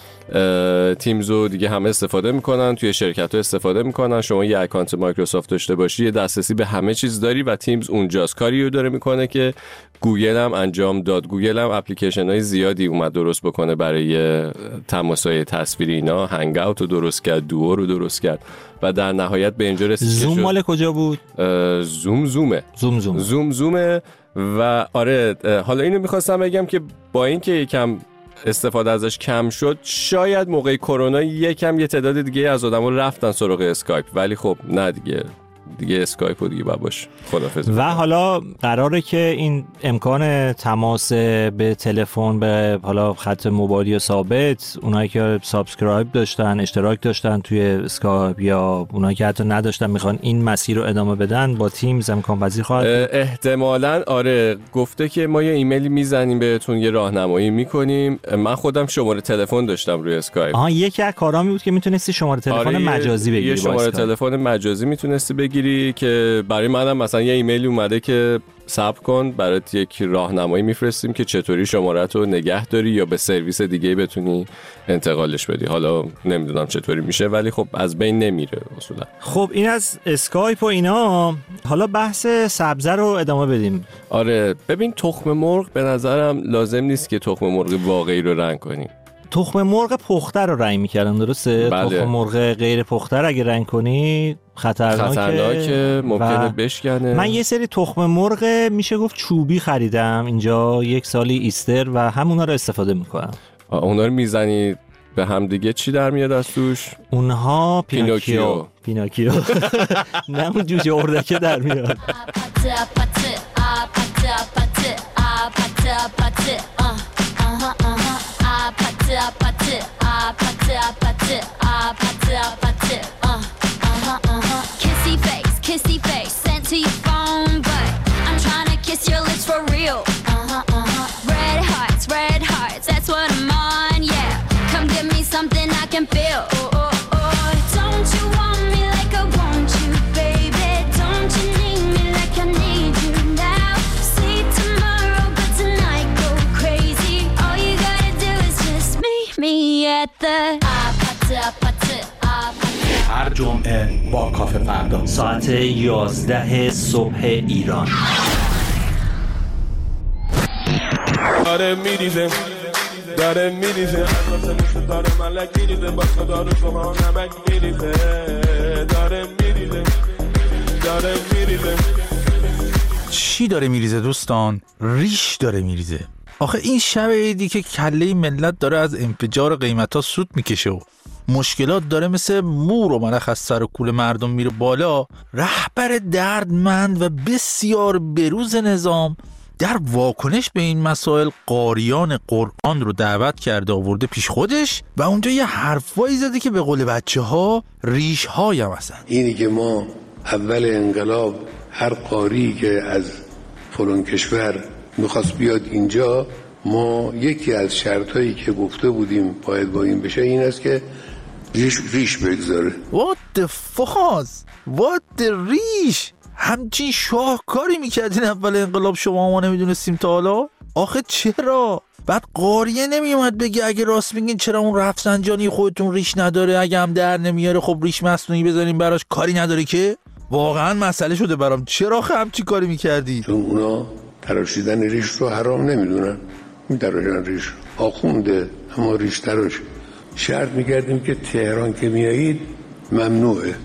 تیمز رو دیگه همه استفاده میکنن، توی شرکت ها استفاده میکنن. شما یه اکانت مایکروسافت داشته باشی یه دسترسی به همه چیز داری و تیمز اونجاست. کاری رو داره میکنه که گوگل هم انجام داد. گوگل هم اپلیکیشن های زیادی اومد درست بکنه برای تماس های تصویری اینا. هنگ اوت رو درست کرد، دوو رو درست کرد و در نهایت به اینجا رسید. زوم مال کجا بود؟ زوم زومه زوم زوم زوم زومه. و آره حالا اینو میخواستم بگم که با اینکه یکم استفاده ازش کم شد، شاید موقع کرونا یکم یه تعداد دیگه از آدما رفتن سراغ اسکایپ، ولی خب نه دیگه دیگه اسکایپ و دیگه باش خدافظ. و حالا قراره که این امکان تماس به تلفن به حالا خط موبایلی ثابت، اونایی که سابسکرایب داشتن، اشتراک داشتن توی اسکایپ یا اونایی که حتی نداشتن میخوان این مسیر رو ادامه بدن، با تیمز امکان پذیر خواهد؟ احتمالاً آره. گفته که ما یه ایمیلی میزنیم بهتون، یه راهنمایی میکنیم. من خودم شماره تلفن داشتم روی اسکایپ. آها یکی از کارامی بود که میتونستی شماره تلفن آره مجازی بگیری. یه شماره تلفن مجازی میتونستی بگیری که برای منم مثلا یه ایمیلی اومده که ثبت کن، برات یک راهنمایی میفرستیم که چطوری شماره‌ت رو نگه داری یا به سرویس دیگه بتونی انتقالش بدی. حالا نمیدونم چطوری میشه ولی خب از بین نمیره اصولا. خب این از اسکایپ و اینا. حالا بحث سبزه رو ادامه بدیم. آره ببین، تخم مرغ به نظرم لازم نیست که تخم مرغ واقعی رو رنگ کنی. تخم مرغ پخته رو رنگ میکردن درسته؟ بله. تخم مرغ غیر پخته رو اگه رنگ کنی خطرناکه خطرناکه ممکنه بشکنه. من یه سری تخم مرغ میشه گفت چوبی خریدم اینجا یک سالی ایستر و همونا رو استفاده میکنم. اونا رو میزنی به هم دیگه چی در میاد از توش؟ اونها پینوکیو پینوکیو, پینوکیو. نه اون جوجه اردکه در میاد. Kissy face, kissy face, sent to your phone, but I'm trying to kiss your lips for real. Uh-huh, uh-huh. Red hearts, red hearts, that's what I'm on, yeah. Come give me something I can feel. Oh, oh, oh. Don't you want me like I want you, baby? Don't you need me like I need you now? See tomorrow, but tonight go crazy. All you gotta do is just meet me at the هر جمعه با کافه فردا ساعت یازده صبح ایران. داره میریزه داره میریزه داره ملک میریزه با خدا رو شما نمک میریزه داره میریزه داره میریزه. چی داره میریزه دوستان؟ ریش داره میریزه. آخه این شب عیدی که کله ملت داره از انفجار قیمتا سود میکشه و مشکلات داره مثل مور و ملخ از سر و کول مردم میره بالا، رهبر دردمند و بسیار بروز نظام در واکنش به این مسائل قاریان قرآن رو دعوت کرده آورده پیش خودش و اونجا یه حرفایی زده که به قول بچه ها ریش های هم هستن. اینی که ما اول انقلاب هر قاری که از فلان کشور میخواست بیاد اینجا، ما یکی از شرطایی که گفته بودیم باید با این بشه این است که ریش, ریش بگذاره. What the fuck? What the ریش؟ همچین شاهکاری میکردین اول انقلاب شما ما نمیدونستیم تا حالا؟ آخه چرا؟ بعد قاریه نمیومد بگه اگه راست میگین چرا اون رفسنجانی خودتون ریش نداره، اگه هم در نمیاره خب ریش مصنوعی بذاریم براش، کاری نداره که؟ واقعا مسئله شده برام. چرا همچی کاری میکردی؟ چون اونا تراشیدن ریش رو حرام نمیدونن، میتراشن ریش. آخونده اما ریش تراش شرط میکردیم که تهران که میایید ممنوعه.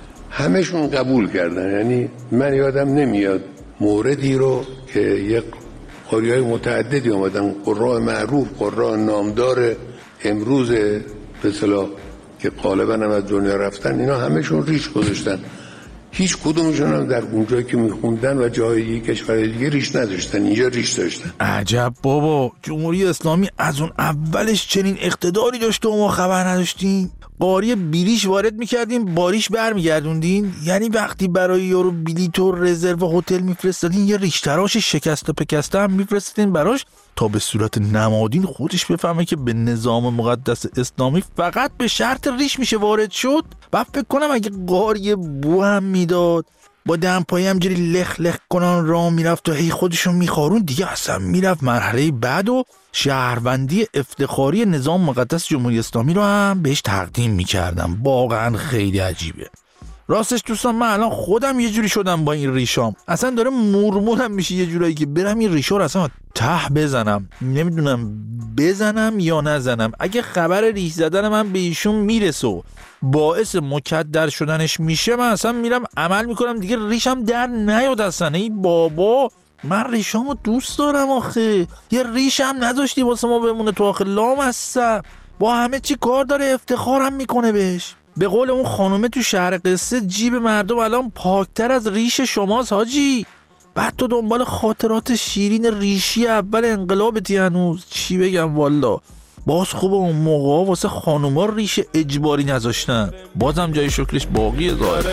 همشون قبول کردن. یعنی من یادم نمیاد موردی رو که یک قاریای متعددی آمدن، قراء معروف، قراء نامدار امروز به اصطلاح که غالبا هم از دنیا رفتن، اینا همشون ریش گذاشتن. هیچ کدومشون هم در اونجایی که میخوندن و جای دیگه کشور دیگه ریش نداشتن، اینجا ریش داشتن. عجب بابا، جمهوری اسلامی از اون اولش چنین اقتداری داشته و ما خبر نداشتیم؟ قاری بیریش وارد میکردیم، باریش برمیگردوندین. یعنی وقتی برای یارو بلیط و رزرو هتل میفرستادین یه ریش تراش شکسته پکسته هم میفرستادین براش تا به صورت نمادین خودش بفهمه که به نظام مقدس اسلامی فقط به شرط ریش میشه وارد شد. بعد فکر کنم اگه قاری بو هم میداد با دمپایی همجوری لخ لخ کنان راه میرفت و هی خودشون میخارون، دیگه اصلا میرفت مرحله بعد و شهروندی افتخاری نظام مقدس جمهوری اسلامی رو هم بهش تقدیم میکردم. واقعا خیلی عجیبه. راستش دوستان من الان خودم یه جوری شدم با این ریشام، اصلا داره مورمورم میشه یه جورایی که برم این ریشا رو اصلا ته بزنم. نمیدونم بزنم یا نزنم. اگه خبر ریش زدن من به ایشون میرسه و باعث مکدر شدنش میشه، من اصلا میرم عمل میکنم دیگه ریشم در نیاد اصلا. ای بابا من ریشامو دوست دارم آخه. یه ریشم نذاشتی واسه ما بمونه تو آخه لام هستم. با همه چی کار داره، افتخارم میکنه بهش. به قول اون خانومه تو شهر قصه جیب مردم الان پاکتر از ریش شماست حاجی. بعد تو دنبال خاطرات شیرین ریشی اول انقلابتی هنوز. چی بگم والا، باز خوبه اون موقع واسه خانوما ریش اجباری نذاشتن. بازم جای شکرش باقیه ظاهر.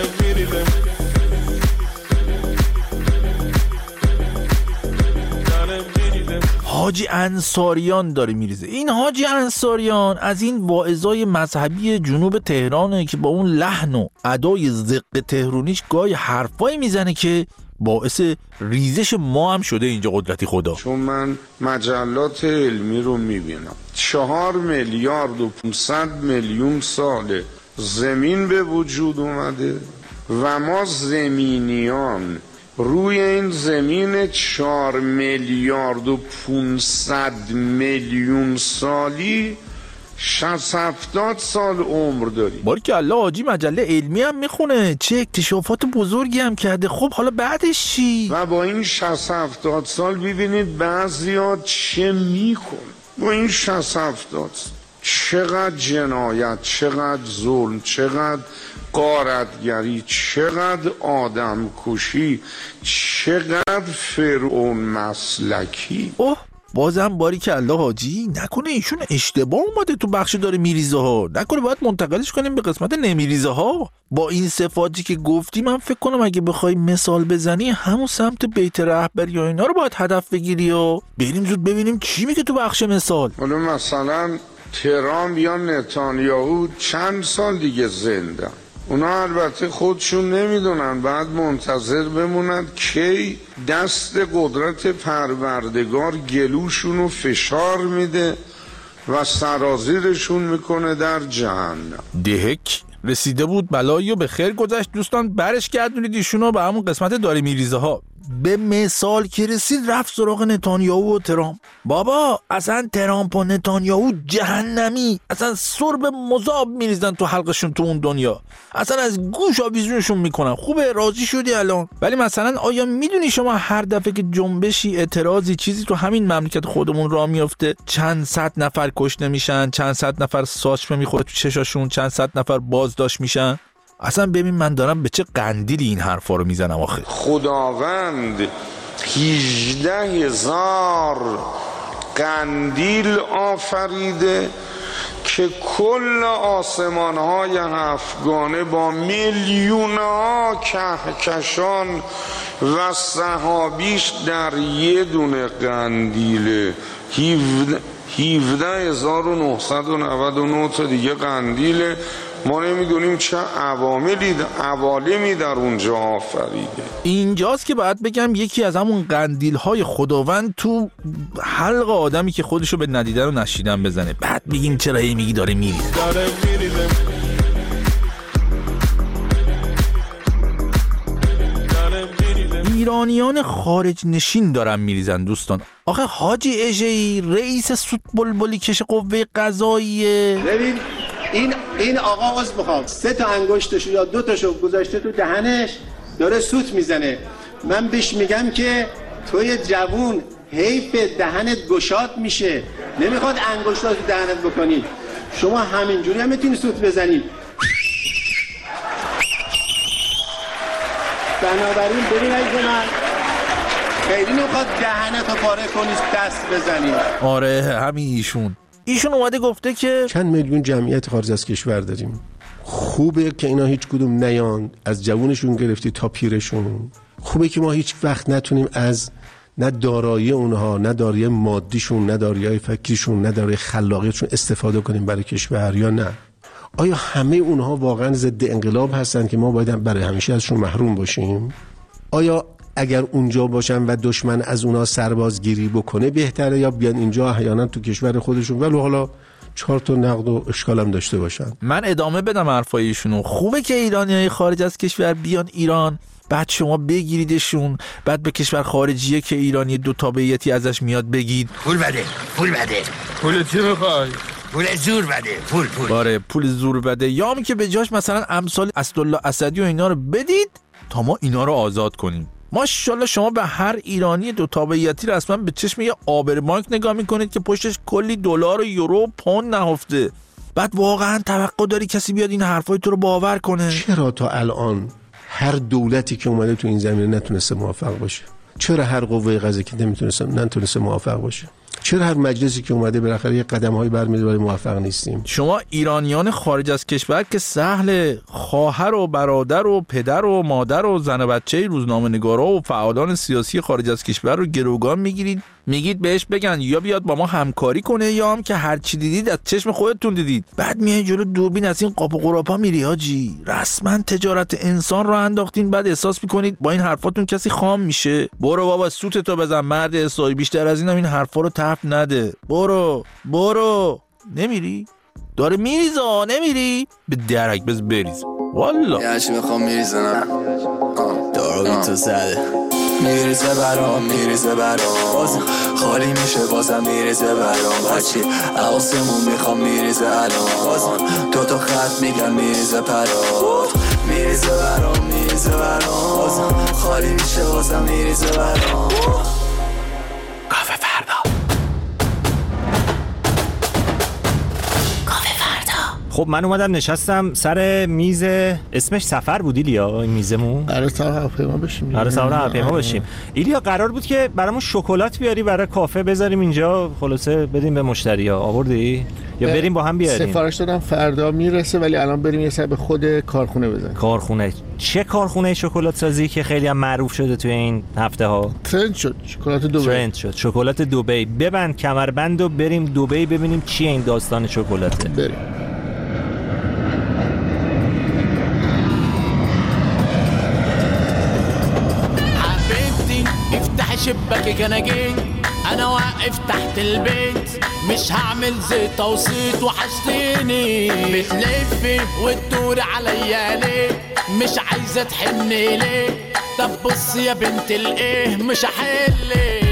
حاجی انصاریان داره میریزه. این حاجی انصاریان از این واعظای مذهبی جنوب تهرانه که با اون لحن و ادای زق تهرونیش گاهی حرفایی میزنه که باعث ریزش ما هم شده اینجا قدرتی خدا. چون من مجلات علمی رو میبینم، چهار میلیارد و پونصد میلیون سال زمین به وجود اومده و ما زمینیان روی این زمین چهار میلیارد و پونصد میلیون سالی شصت هفتاد سال عمر داریم. باریکالله حاجی مجله علمی هم میخونه، چه اکتشافات بزرگی هم کرده. خب حالا بعدش چی؟ و با این شصت هفتاد سال ببینید بعضیا چه میکن. با این شصت هفتاد چقدر جنایت، چقدر ظلم، چقدر غارتگری، چقدر آدم کشی، چقدر فرعون مسلکی. اوه بازم باری که الله حاجی، نکنه ایشون اشتباه اومده تو بخش داره میریزه ها، نکنه باید منتقلش کنیم به قسمت نمیریزه ها. با این صفاتی که گفتی من فکر کنم اگه بخوای مثال بزنی همون سمت بیت رهبری یا اینا رو باید هدف بگیری و بریم زود ببینیم چی میگه تو بخش مثال. حالا مثلا ترامپ یا نتانیاهو چند سال دیگه زنده، اونا البته خودشون نمیدونن، بعد منتظر بمونن کی دست قدرت پروردگار گلوشونو فشار میده و سرازیرشون میکنه در جهنم. دهک رسیده بود بلایی و به خیر گذشت دوستان، برش گردونید ایشونو به همون قسمت داره میریزه ها. به مثال که رسید رفت سراغ نتانیاهو و ترامپ. بابا اصلا ترامپ و نتانیاهو جهنمی، اصلا سرب مذاب میریزن تو حلقشون تو اون دنیا، اصلا از گوش آویزونشون میکنن. خوبه راضی شدی الان، ولی مثلا آیا میدونی شما هر دفعه که جنبشی، اعتراضی، چیزی تو همین مملکت خودمون راه میفته چند صد نفر کشته میشن، چند صد نفر ساچمه میخوره تو چشاشون، چند صد نفر بازداشت میشن؟ اصلا ببین من دارم به چه قندیلی این حرفا رو میزنم آخه. خداوند هجده هزار قندیل آفریده که کل آسمان های هفتگانه با میلیون ها کهکشان و صحابیش در یه دونه قندیله. هفده هزار و نهصد و نود و نه تا دیگه قندیله. ما نمیدونیم چه عواملی عوالمی در اونجا آفریده. اینجاست که باید بگم یکی از همون قندیل های خداوند تو حلق آدمی که خودشو به ندیدن و نشیدن بزنه. بعد بگیم چرا هی میگی داره میریزه. داره میریزه. ایرانیان خارج نشین دارن میریزن دوستان. آخه حاجی اژه‌ای رئیس سوت بلبلی کش قوه قضاییه. ببین این این آقا عذر میخوام سه تا انگشتشو یا دو تاشو گذاشته تو دهنش داره سوت میزنه. من بهش میگم که توی جوون حیف دهنت گشاد میشه، نمیخواد انگشتا تو دهنت بکنی. شما همینجوری هم میتونی سوت بزنی. بنابراین ببین عزیز من خیلی نمیخواد دهنتو پاره کنی دست بزنی. آره همین ایشون ایشون اومده گفته که چند میلیون جمعیت خارج از کشور داریم. خوبه که اینا هیچ کدوم نیان، از جوونشون گرفتی تا پیرشون. خوبه که ما هیچ وقت نتونیم از نه دارایی اونها، نه دارایی مادیشون، نه دارایی فکریشون، نه دارایی خلاقیتشون استفاده کنیم برای کشور یا نه؟ آیا همه اونها واقعا ضد انقلاب هستن که ما باید برای همیشه ازشون محروم باشیم؟ آیا اگر اونجا باشن و دشمن از اونا سربازگیری بکنه بهتره، یا بیان اینجا احیانا تو کشور خودشون ولی حالا چهار تا نقد و اشکالم داشته باشن؟ من ادامه بدم حرفایشونو. خوبه که ایرانیای خارج از کشور بیان ایران، بعد شما بگیریدشون، بعد به کشور خارجیه که ایرانی دو تابعیتی ازش میاد بگید پول بده، پول بده. پول چی میخوای؟ پول زور بده، پول پول. آره پول زور بده، یا هم که به جاش مثلا امثال اسدالله اسدی و اینا رو بدید تا ما اینا رو آزاد کنیم. ماشاءالله شما به هر ایرانی دو تابعیتی رسما به چشم یه آبربانک نگاه میکنید که پشتش کلی دلار و یورو و پوند نهفته. بعد واقعا توقع داری کسی بیاد این حرفای تو رو باور کنه؟ چرا تا الان هر دولتی که اومده تو این زمینه نتونسته موفق باشه؟ چرا هر قوه قضاییه که نمیتونسته نتونسته موفق باشه؟ چرا هر مجلسی که اومده بالاخره یه قدم‌هایی برمی‌داره ولی موفق نیستیم؟ شما ایرانیان خارج از کشور که سهل خواهر و برادر و پدر و مادر و زن و بچه روزنامه‌نگارا و فعالان سیاسی خارج از کشور رو گروگان میگیرید، میگید بهش بگن یا بیاد با ما همکاری کنه یا هم که هر چی دیدید از چشم خودتون دیدید. بعد میای جلو دوربین از این قاپ و قراپا میری حاجی. رسما تجارت انسان رو انداختین، بعد احساس میکنید با این حرفاتون کسی خام میشه. برو بابا سوتتو بزن مرد اسایی، بیشتر از اینم این حرفا رو تف نده. برو برو. نمیری؟ داره میریزه نمیری؟ به درک بز بریز والله. یه چی میخوام میریزنم دارو تو زده میریزه برام میریزه برام بازم خالی میشه بازم میریزه برام هرچی عواسمون میخوام میریزه الان بازم دو تا خط میگن میریزه پرات میریزه برام میریزه برام بازم خالی میشه بازم میریزه برام. کافه فردا خب من اومدم نشستم سر میز، اسمش سفر بود ایلیا این میزمون. قرار سوار هواپیما بشیم. قرار سوار هواپیما بشیم. ایلیا قرار بود که برامون شکلات بیاری برای کافه بذاریم اینجا، خلاصه بدیم به مشتری‌ها. آوردی؟ یا بریم با هم بیاریم؟ سفارش دادم فردا میرسه، ولی الان بریم یه سر به خود کارخونه بزنیم. کارخونه چه کارخونه شکلات سازی که خیلی هم معروف شده توی این هفته ها؟ ترند شد شکلات دبی. ترند شد شکلات دبی. ببند کمربند و بریم دبی ببینیم چیه این داستان شکلاته. بریم. افتح شباكك انا جيت انا واقف تحت البيت مش هعمل زيت وصيت وحشتيني بتلفي وتدوري عليا ليه مش عايزه تحني ليه طب بص يا بنت الايه مش هحلك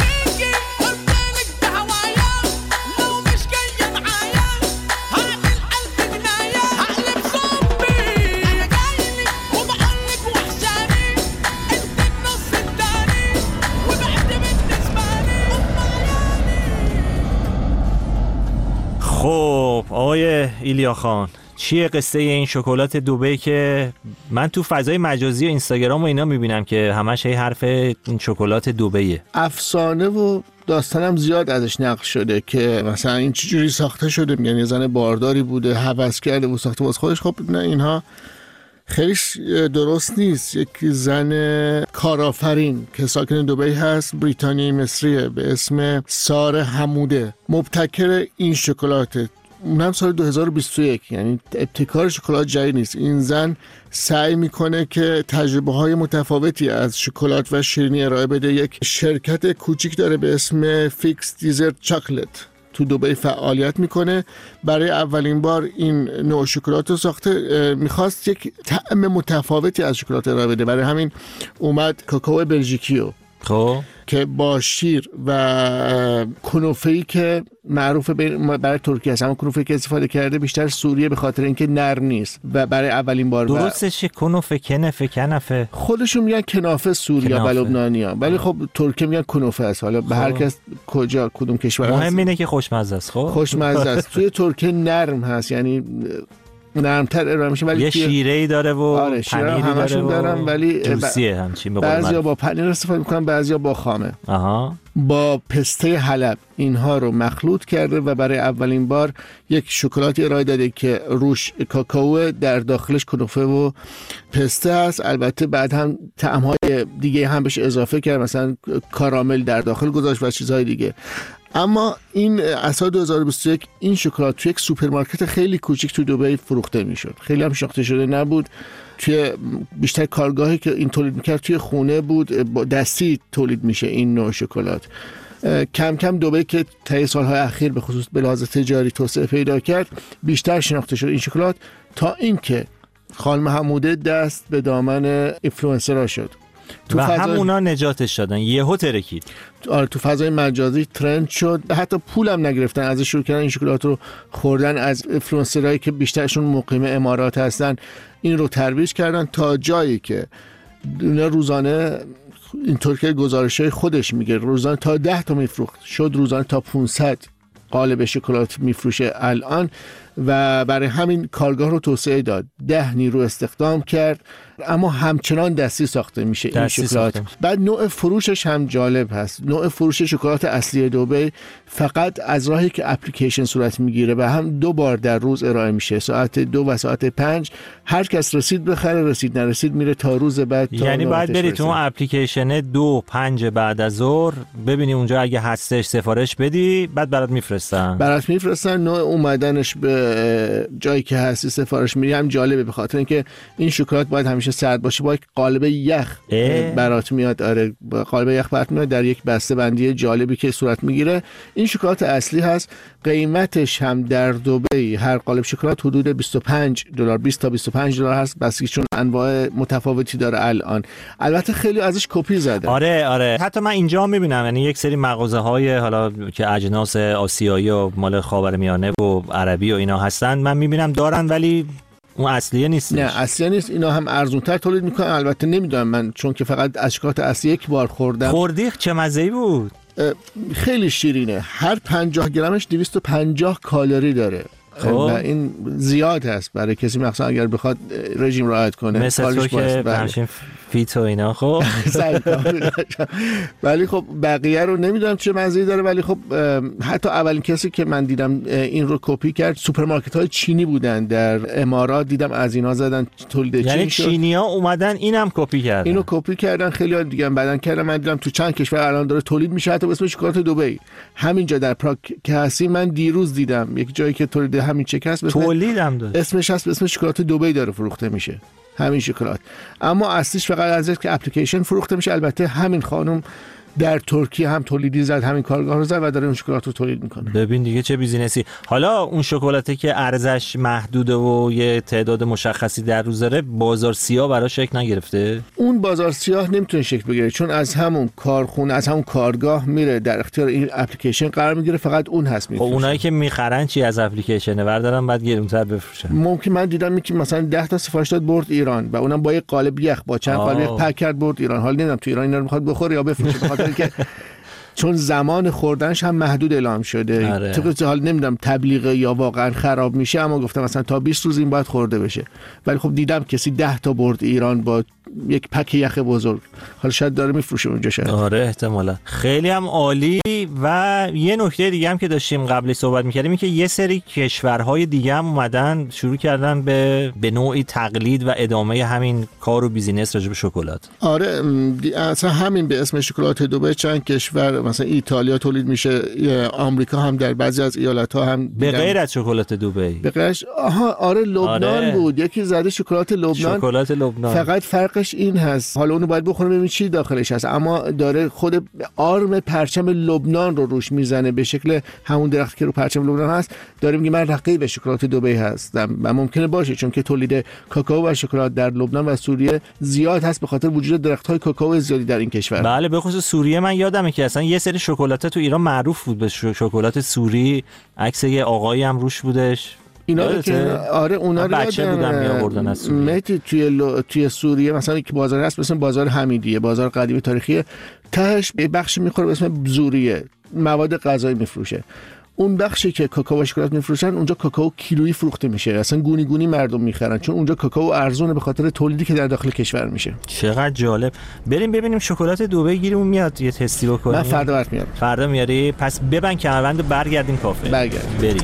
خب آقای ایلیا خان، چیه قصه این شکلات دبی که من تو فضای مجازی اینستاگرام و اینا میبینم که همش هی حرف این شکلات دبیه؟ افسانه و داستانم زیاد ازش نقل شده که مثلا این چجوری ساخته شده، میگن یه زن بارداری بوده هوس کرده و ساخته واسه خودش. خب نه، اینها خیلی درست نیست. یک زن کارآفرین که ساکن دبی هست، بریتانیایی مصریه، به اسم ساره حموده، مبتکر این شکلاته. اونم سال دو هزار و بیست و یک، یعنی ابتکار شکلات جدید نیست. این زن سعی میکنه که تجربه های متفاوتی از شکلات و شیرینی ارائه بده. یک شرکت کوچیک داره به اسم فیکس دیزرت چاکلت، تو دبی فعالیت میکنه. برای اولین بار این نوع شکلات رو ساخته، میخواست یک طعم متفاوتی از شکلات ارائه بده، برای همین اومد کاکائو بلژیکیو خب که با شیر و کنوفه‌ای که معروف برای ترکیه هست، اما کنوفه‌ای که استفاده کرده بیشتر سوریه به خاطر اینکه نرم نیست و برای اولین بار. درسته چه کنوفه کنفه کنفه خودشون میگن کنافه سوریا و لبنانیا، ولی خب ترکیه میگن کنوفه است. حالا به هر کس کجا کدوم کشور مهم اینه که خوشمزه است. خب خوشمزه است. توی ترکیه نرم هست، یعنی نرمتر ارائه میشه، ولی یه شیره‌ای داره و آره پنیری داره و دارن، ولی جوسیه همچین. به قول بعضیا با پنیر استفاده میکنن، بعضیا با خامه. آها. با پسته حلب اینها رو مخلوط کرده و برای اولین بار یک شکلاتی ارائه داده که روش کاکائو، در داخلش کنوفه و پسته هست. البته بعد هم طعم‌های دیگه هم بهش اضافه کرد، مثلا کارامل در داخل گذاشت و چیزهای دیگه. اما این از سال دو هزار و بیست و یک این شکلات توی یک سوپرمارکت خیلی کوچیک تو دبی فروخته میشد. خیلی هم شناخته شده نبود. توی بیشتر کارگاهی که این تولید میکرد توی خونه بود، با دستی تولید میشه این نوع شکلات. کم کم دبی که طی سالهای اخیر به خصوص به لحاظ تجاری توسعه پیدا کرد، بیشتر شناخته شد این شکلات، تا اینکه خانم حموده دست به دامن اینفلوئنسرها شد تو و فضای... همونا نجاتش دادن، یهو ترکید. آره، تو فضای مجازی ترند شد، حتی پولم نگرفتن، ازش شروع کردن این شکلات رو خوردن از اینفلوئنسرایی که بیشترشون مقیم امارات هستن. این رو ترویج کردن تا جایی که اینا روزانه، اینطور که گزارش‌های خودش میگه، روزانه تا ده تا میفروخت، شد روزانه تا پانصد قالب شکلات میفروشه الان، و برای همین کارگاه رو توسعه داد. ده نیرو استخدام کرد، اما همچنان دستی ساخته میشه این شکلات. بعد نوع فروشش هم جالب هست. نوع فروش شکلات اصلی دبی فقط از راهی که اپلیکیشن صورت میگیره و هم دو بار در روز ارائه میشه، ساعت دو و ساعت پنج. هر کس رسید بخره، رسید نرسید میره تا روز بعد. تا یعنی باید بری تو اپلیکیشن دو پنج بعد از ظهر ببینی اونجا اگه هستش سفارش بدی، بعد برات میفرستن برات میفرستن نوع اومدنش به جایی که هستی سفارش میری. هم جالبه به خاطر اینکه این شکلات باید همیشه سرد باشه، با یک قالب یخ برات میاد. آره، قالب یخ برات میاد در یک بسته بندی جالبی که صورت میگیره. این شکلات اصلی هست. قیمتش هم در دبی هر قالب شکلات حدود بیست و پنج دلار، بیست تا بیست و پنج دلار هست، بس چون انواع متفاوتی داره الان. البته خیلی ازش کپی زده. آره آره، حتی من اینجا میبینم، یعنی یک سری مغازه های حالا که اجناس آسیایی و مال خاورمیانه و عربی و اینا هستن، من میبینم دارن، ولی اون اصلیه نیست. نه اصلیه نیست. اینا هم ارزونتر تولید میکنن. البته نمیدونم من، چون که فقط از شکلات اصلی یک بار خوردم. خوردی؟ چه مزه‌ای بود؟ خیلی شیرینه. هر پنجاه گرمش دویست و پنجاه کالری داره. و این زیاد هست برای کسی مخصوصا اگر بخواد رژیم رعایت کنه، مثل تو که همچین فیت و اینا. خب ولی خب بقیه رو نمیدونم چه مزه‌ای داره، ولی خب حتی اولین کسی که من دیدم این رو کپی کرد سوپرمارکت های چینی بودن در امارات، دیدم از اینا زدن تولید چینی. یعنی چینی‌ها اومدن اینم کپی کردن، اینو کپی کردن، خیلی دیگه هم بعدن کردن. من دیدم تو چند کشور الان داره تولید میشه، حتی به اسم شکلات دبی. همینجا در پراگ که هستیم من دیروز دیدم یک جایی که تولید همین چک هست، تولیدم داره، اسمش هست به اسم شکلات دبی داره فروخته میشه همین شکلات، اما اصلیش فقط از که اپلیکیشن فروخته میشه. البته همین خانم در ترکیه هم تولیدی زد، همین کارگاه رو زد و داره اون شکلات رو تولید میکنه. ببین دیگه چه بیزینسی. حالا اون شکلاته که ارزش محدوده و یه تعداد مشخصی در روز داره، بازار سیاه براش شکل نگرفته؟ اون بازار سیاه نمیتونه شکل بگیره، چون از همون کارخونه، از همون کارگاه میره در اختیار این اپلیکیشن قرار میگیره، فقط اون هست میفروشه. خب اونایی که میخرن چی از اپلیکیشنه بردارن بعد گرونتر بفروشن؟ ممکن من دیدم که مثلا ده تا سفارش داد برد ایران و اونم با یه قالب یخ با چند قالب پک کرد برد ایران. حالا نمیدونم تو ایران اینا رو میخواد بخوره یا بفروشه، که چون زمان خوردنش هم محدود اعلام شده. آره. تو که حال نمیدونم تبلیغ یا واقعا خراب میشه، اما گفتم مثلا تا بیست روز این باید خورده بشه. ولی خب دیدم کسی ده تا برد ایران با یک پک یخ بزرگ، حالا شاید داره میفروشه اونجا شاید. آره احتمالا. خیلی هم عالی. و یه نکته دیگه هم که داشتیم قبلی صحبت میکردیم، این که یه سری کشورهای دیگه هم اومدن شروع کردن به به نوعی تقلید و ادامه همین کار و بیزینس راجع به شکلات. آره اصلا همین به اسم شکلات دبی چند کشور مثلا ایتالیا تولید میشه، آمریکا هم در بعضی از ایالت‌ها هم به غیر از شکلات دبی. به غیر آها آره لبنان آره. بود یکی زده شکلات لبنان. شکلات لبنان فقط فرقش این هست، حالا اونو باید بخوریم ببینیم چی داخلش هست، اما داره خود آرم پرچم لبنان رو روش میزنه به شکل همون درخت که رو پرچم لبنان هست. داره میگه من رقیب شکلات دبی هستم و ممکنه باشه، چون که تولید کاکائو و شکلات در لبنان و سوریه زیاد هست به خاطر وجود درخت‌های کاکائو زیادی در این کشور. بله به خصوص سوریه من یادمه که اصلا یه سری شکلات تو ایران معروف بود به شکلات سوری، عکس یه آقایی هم روش بودش. اینا رو که آره اونا رو بچه بودم میآوردن از سوریه. توی ل... توی سوریه مثلا که بازار هست مثلا بازار حمیدیه، بازار قدیمی تاریخی، تهش به بخشی میخوره به اسم زوریه، مواد غذایی میفروشه. اون بخشی که کاکائو و شکلات میفروشن اونجا کاکائو کیلویی فروخته میشه، اصلا گونی گونی مردم میخرن، چون اونجا کاکائو ارزونه به خاطر تولیدی که در داخل کشور میشه. چقدر جالب. بریم ببینیم شکلات دبی گیرمون میاد یه تستی بکنیم. من فردا برات میارم. فردا میاری؟ پس ببند کمربند و برگردیم کافه. برگردیم. بریم.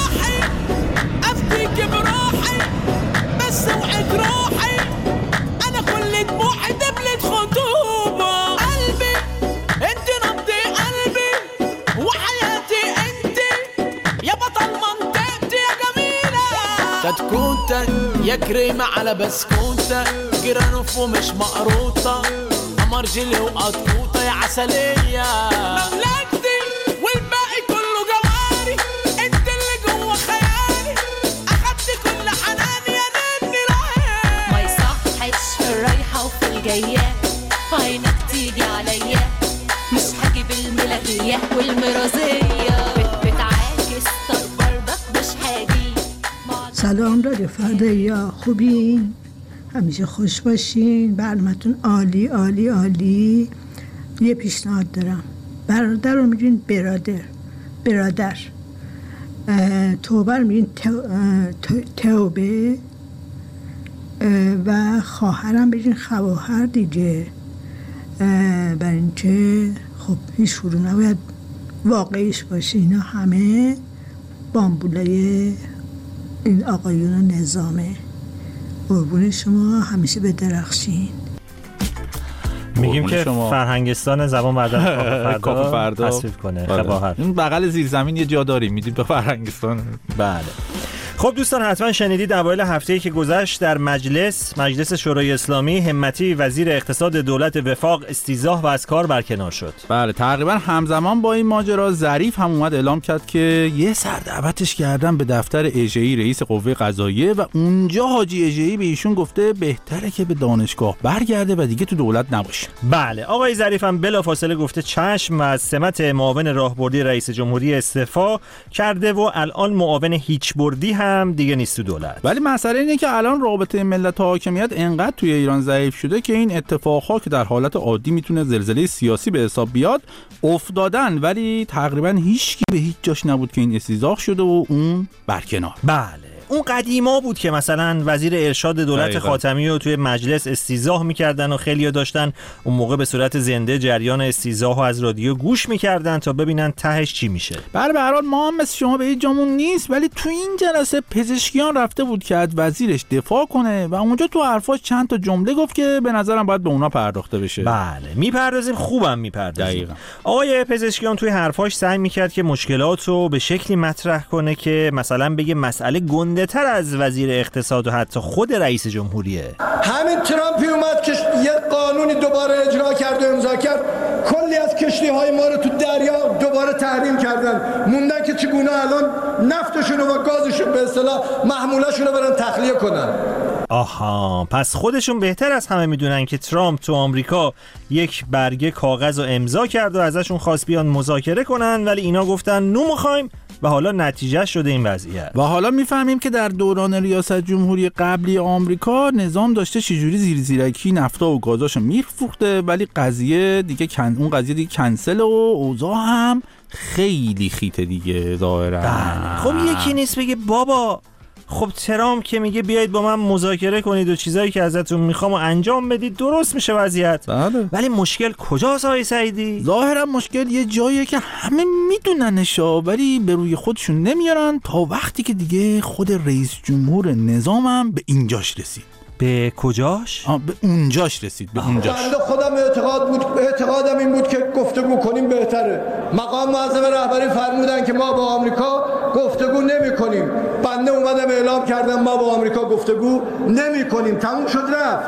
كتكوتة يا كريمة على بسكوتة جرانوف ومش مقروطة قمر جيلي وقطوطة يا عسلية مملكتي والباقي كله جواري انت اللي جوه خيالي اخدت كل حناني يا نني رايح ما يصحش في الرايحة وفي الجاية عينك تيجي عليا مش هجيب الملاهية والمرازية بتعاكس طب برضك مش هاجي. سلام رادیو فردایا، خوبین؟ همیشه خوش باشین، برنامه‌تون عالی عالی عالی. یه پیشنهاد دارم، برادر رو میگین برادر برادر توبه رو میگین توبه و خواهرم بگین خواهر دیگه، برای اینکه خب هیچ شروع نباید واقعیش باشه. اینا همه بامبولای این آقایون نظامه. قربون شما، همیشه به درخشین. میگیم که شما. فرهنگستان زبان بعد از کافه فردا تصویب کنه خواهر. این بغل زیر زمین یه جا داریم میدید به فرهنگستان. بله. خب دوستان حتما شنیدید اوایل هفته‌ای که گذشت در مجلس مجلس شورای اسلامی همتی وزیر اقتصاد دولت وفاق استیضاح و از کار برکنار شد. بله تقریبا همزمان با این ماجرا ظریف هم اومد اعلام کرد که یه سردعوتش کردن به دفتر اژه‌ای رئیس قوه قضاییه و اونجا حاجی اژه‌ای به ایشون گفته بهتره که به دانشگاه برگرده و دیگه تو دولت نباشه. بله آقای ظریف هم بلافاصله گفته چشم از سمت معاون راهبردی رئیس جمهوری استعفا کرده و الان معاون هیچ بردی هم دیگه نیست تو دولت. ولی مسئله اینه که الان رابطه ملت و حاکمیت انقدر توی ایران ضعیف شده که این اتفاقها که در حالت عادی میتونه زلزله سیاسی به حساب بیاد افتادن، ولی تقریبا هیچکی به هیچ جاش نبود که این استیضاح شده و اون برکنار. بله اون قدیما بود که مثلا وزیر ارشاد دولت دقیقا. خاتمی رو توی مجلس استیضاح میکردن و خیلی‌ها داشتن اون موقع به صورت زنده جریان استیضاح رو از رادیو گوش میکردن تا ببینن تهش چی میشه. بله به هر حال ما هم مثل شما به هیچ جامون نیست، ولی تو این جلسه پزشکیان رفته بود که از وزیرش دفاع کنه و اونجا تو حرفاش چند تا جمله گفت که به نظرم باید به اونا پرداخته بشه. بله میپردازیم، خوبم میپردازیم. آقای پزشکیان توی حرفاش سعی میکرد که مشکلات رو به شکلی مطرح کنه که مثلا بگه مسئله گنده تر از وزیر اقتصاد و حتی خود رئیس جمهوریه. همین ترامپی اومد که یه قانونی دوباره اجرا کرد و امضا کرد، کلی از کشتی‌های ما رو تو دریا دوباره تحریم کردن، موندن که چگونه الان نفتشون و گازشون به اصطلاح محمولاشون رو برن تخلیه کنن. آها پس خودشون بهتر از همه میدونن که ترامپ تو آمریکا یک برگه کاغذ رو امضا کرد و ازشون خواست بیان مذاکره کنن، ولی اینا گفتن نو می‌خوایم و حالا نتیجه شده این وضعیت. و حالا میفهمیم که در دوران ریاست جمهوری قبلی آمریکا نظام داشته چجوری زیر زیرکی نفتا و گازاشو میفروخته، ولی قضیه دیگه کن... اون قضیه دیگه کنسل و اوضاع هم خیلی خیته دیگه ظاهرا. خب یکی نیست بگه بابا خب ترامپ که میگه بیایید با من مذاکره کنید و چیزایی که ازتون میخوام و انجام بدید درست میشه وضعیت. بله. ولی مشکل کجاست آقای سعیدی؟ ظاهرا مشکل یه جاییه که همه میدوننش ولی به روی خودشون نمیارن تا وقتی که دیگه خود رئیس جمهور نظامم به اینجاش رسید. به کجاش؟ آه به اونجاش رسید به اونجاش. بنده خودم اعتقاد بود اعتقادم این بود که گفتگو کنیم بهتره. مقام معظم رهبری فرمودن که ما با آمریکا گفتگو نمی کنیم. بنده اومدم اعلام کردم ما با آمریکا گفتگو نمی کنیم. تموم شد رفت.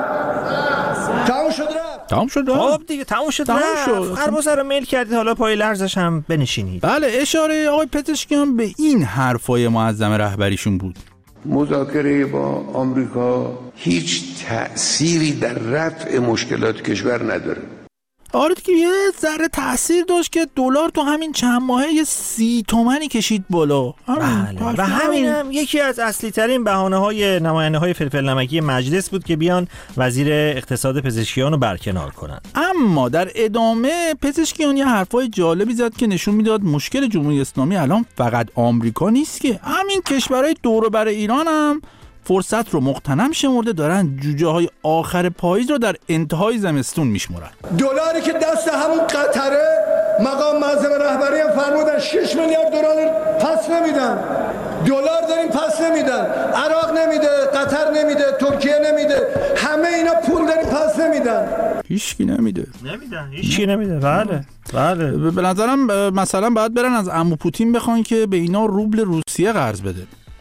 تموم شد رفت. تموم شد رفت. خب دیگه تموم شد رفت. خربزه رو میل کردید، حالا پای لرزش هم بنشینید. بله اشاره آقای پزشکیان به این حرفای معظم رهبریشون بود. مذاکره با آمریکا هیچ تأثیری در رفع مشکلات کشور نداره. آره که یه ذره تأثیر داشت که دلار تو همین چند ماهه یه سی تومنی کشید بالا. بله. و همین هم یکی از اصلی ترین بهانه های نماینده های فلفل نمکی مجلس بود که بیان وزیر اقتصاد پزشکیان رو برکنار کنن. اما در ادامه پزشکیان یه حرفای جالبی زد که نشون میداد مشکل جمهوری اسلامی الان فقط آمریکا نیست، که همین کشورهای دور و بر ایران هم فرصت رو مغتنم شمرده دارن جوجه های آخر پاییز رو در انتهای زمستون میشمرن. دلاری که دست همون قطره مقام معظم رهبری هم فرمودن شش میلیارد دلار پس نمیدن. دلار داریم پس نمیدن. عراق نمیده، قطر نمیده، ترکیه نمیده. همه اینا پول داریم پس نمیدن. هیچکی نمیده. نمیدن. هیچکی نمیده. بله. بله. به نظرم مثلا باید برن از عمو پوتین بخوان که به اینا روبل روسیه قرض بده.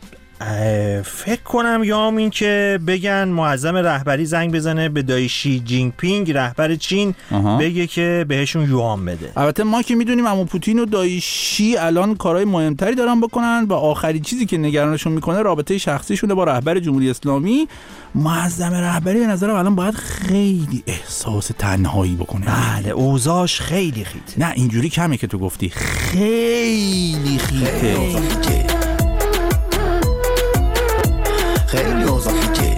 فکر کنم یا این که بگن معظم رهبری زنگ بزنه به دایی شی جینگ پینگ رهبر چین آها. بگه که بهشون یوان بده. البته ما که میدونیم عمو پوتین و دایی شی الان کارهای مهمتری دارن بکنن و آخرین چیزی که نگرانشون میکنه رابطه شخصیشونه با رهبر جمهوری اسلامی. معظم رهبری به نظرم الان باید خیلی احساس تنهایی بکنه. بله اوضاعش خیلی خیته. نه اینجوری کمه که تو گفتی، خیلی خیته. خیلی اوضاع خیته.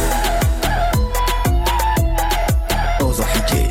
اوضاع خیته.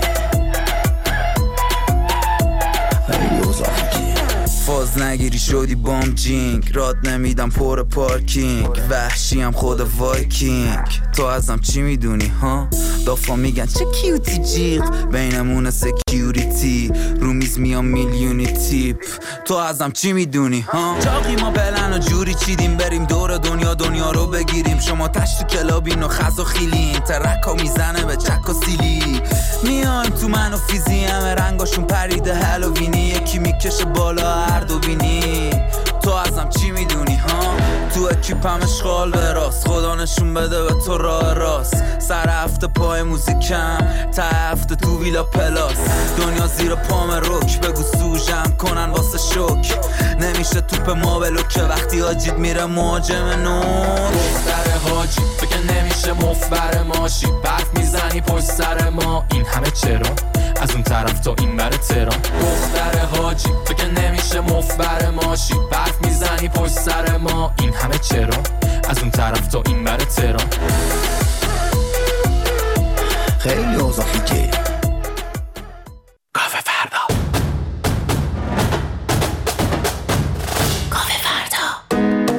خیلی اوضاع خیته. فاز نگیری شدی بام جینگ، راد نمیدم پر پارکینگ، وحشی هم خود وایکینگ. تو ازم چی میدونی ها؟ دافا میگن چه کیوتی جیغ، بینمون سکیوریتی، رو میز میام میلیونی تیپ. تو ازم چی میدونی ها؟ چاقی ما بلن و جوری چیدیم بریم دور دنیا دنیا رو بگیریم. شما تشت تو کلابین و خز و خیلین، ترکا میزنه به چک و سیلی. میایم تو من و فیزی همه رنگاشون پریده هالووینی، یکی میکشه بالا هر دو بینی. تو ازم چی میدونی ها؟ تو اکیپم اشغال به راست، خدا نشون بده به تو راه راست. سر هفته پای موزیکم، تا هفته تو ویلا پلاس. دنیا زیر پام روک، بگو سوژم کنن واسه شوک. نمیشه توپ ما بلوکه وقتی حاجید میره مهاجم نور. دختر حاجی بگه نمیشه مفبر ماشی، برف میزنی پشت سر ما. این همه چرا؟ از اون طرف تا این بر تهران. دختر حاجی تو که نمیشه مفبر ماشی، برف میزنی پشت سر ما، این همه چرا؟ از اون طرف تا این بر تهران. خیلی اوضاع فیکه. کافه فردا. کافه فردا.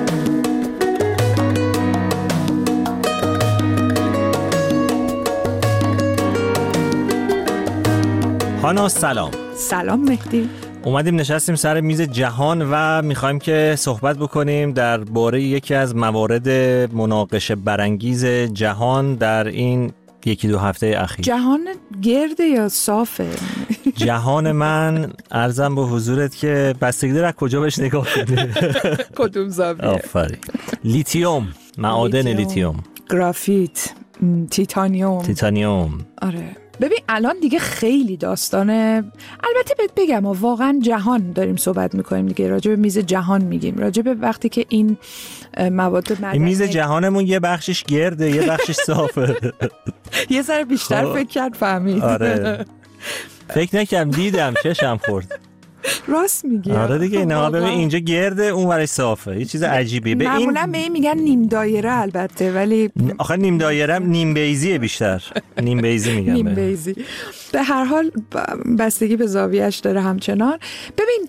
هانا سلام. سلام مهدی. اومدیم نشستیم سر میز جهان و میخوایم که صحبت بکنیم در باره یکی از موارد مناقشه برانگیز جهان در این یکی دو هفته اخیر. جهان گرده یا صافه؟ جهان من عرضم به حضورت که بستگی داره از کجا بهش نگاه کنی. کدوم زاویه؟ آفرین. لیتیوم، معادن لیتیوم، گرافیت، تیتانیوم. تیتانیوم. آره. ببین الان دیگه خیلی داستانه. البته بهت بگم واقعا جهان داریم صحبت میکنیم دیگه، راجع به میز جهان میگیم، راجع به وقتی که این مواد معدنی، این میز جهانمون یه بخشش گرده یه بخشش صافه. یه ذره بیشتر فکر کرد فهمید. آره فکر نکردم دیدم چشم خورد. راست میگی. آره دیگه اینا ببین اینجا گرده اون ورش صافه، یه چیز عجیبیه. به این معمولا به این میگن نیم دایره البته، ولی آخه نیم دایره هم نیم بیضیه بیشتر. نیم بیضی میگن. نیم بیضی. به هر حال بستگی به زاویه‌اش داره همچنان. ببین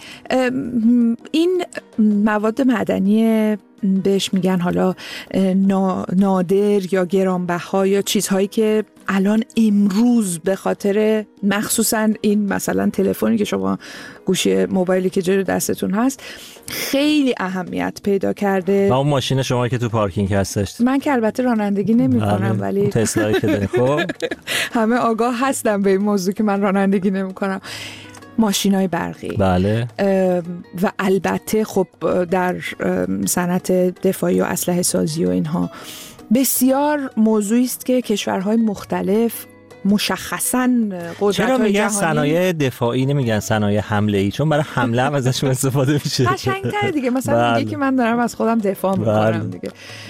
این مواد معدنی بهش میگن حالا نادر یا گرانبها یا چیزهایی که الان امروز به خاطر مخصوصا این مثلا تلفنی که شما گوشی موبایلی که جلوی دستتون هست خیلی اهمیت پیدا کرده. و اون ماشین شما که تو پارکینگ هستش. من که البته رانندگی نمی کنم ولی تسلایی که داری. خب همه آگاه هستم به این موضوع که من رانندگی نمی کنم. ماشینای برقی. بله. و البته خب در صنعت دفاعی و اسلحه سازی و اینها بسیار موضوعی است که کشورهای مختلف مشخصاً قدرت‌های چرا میگن جهانی صنایع دفاعی نمیگن صنایع حمله‌ای؟ چون برای حمله هم ازشون استفاده میشه. قشنگ‌تره دیگه، مثلا بله. میگه که من دارم از خودم دفاع میکنم دیگه.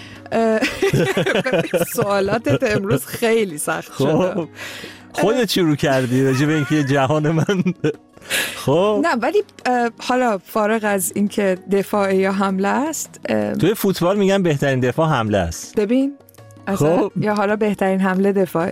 سوالاتت امروز خیلی سخت شده. خودت شروع کردی راجع به اینکه جهان من خب نه ولی حالا فارغ از اینکه دفاع یا حمله است، توی فوتبال میگن بهترین دفاع حمله است. ببین خب. یا حالا بهترین حمله دفاع.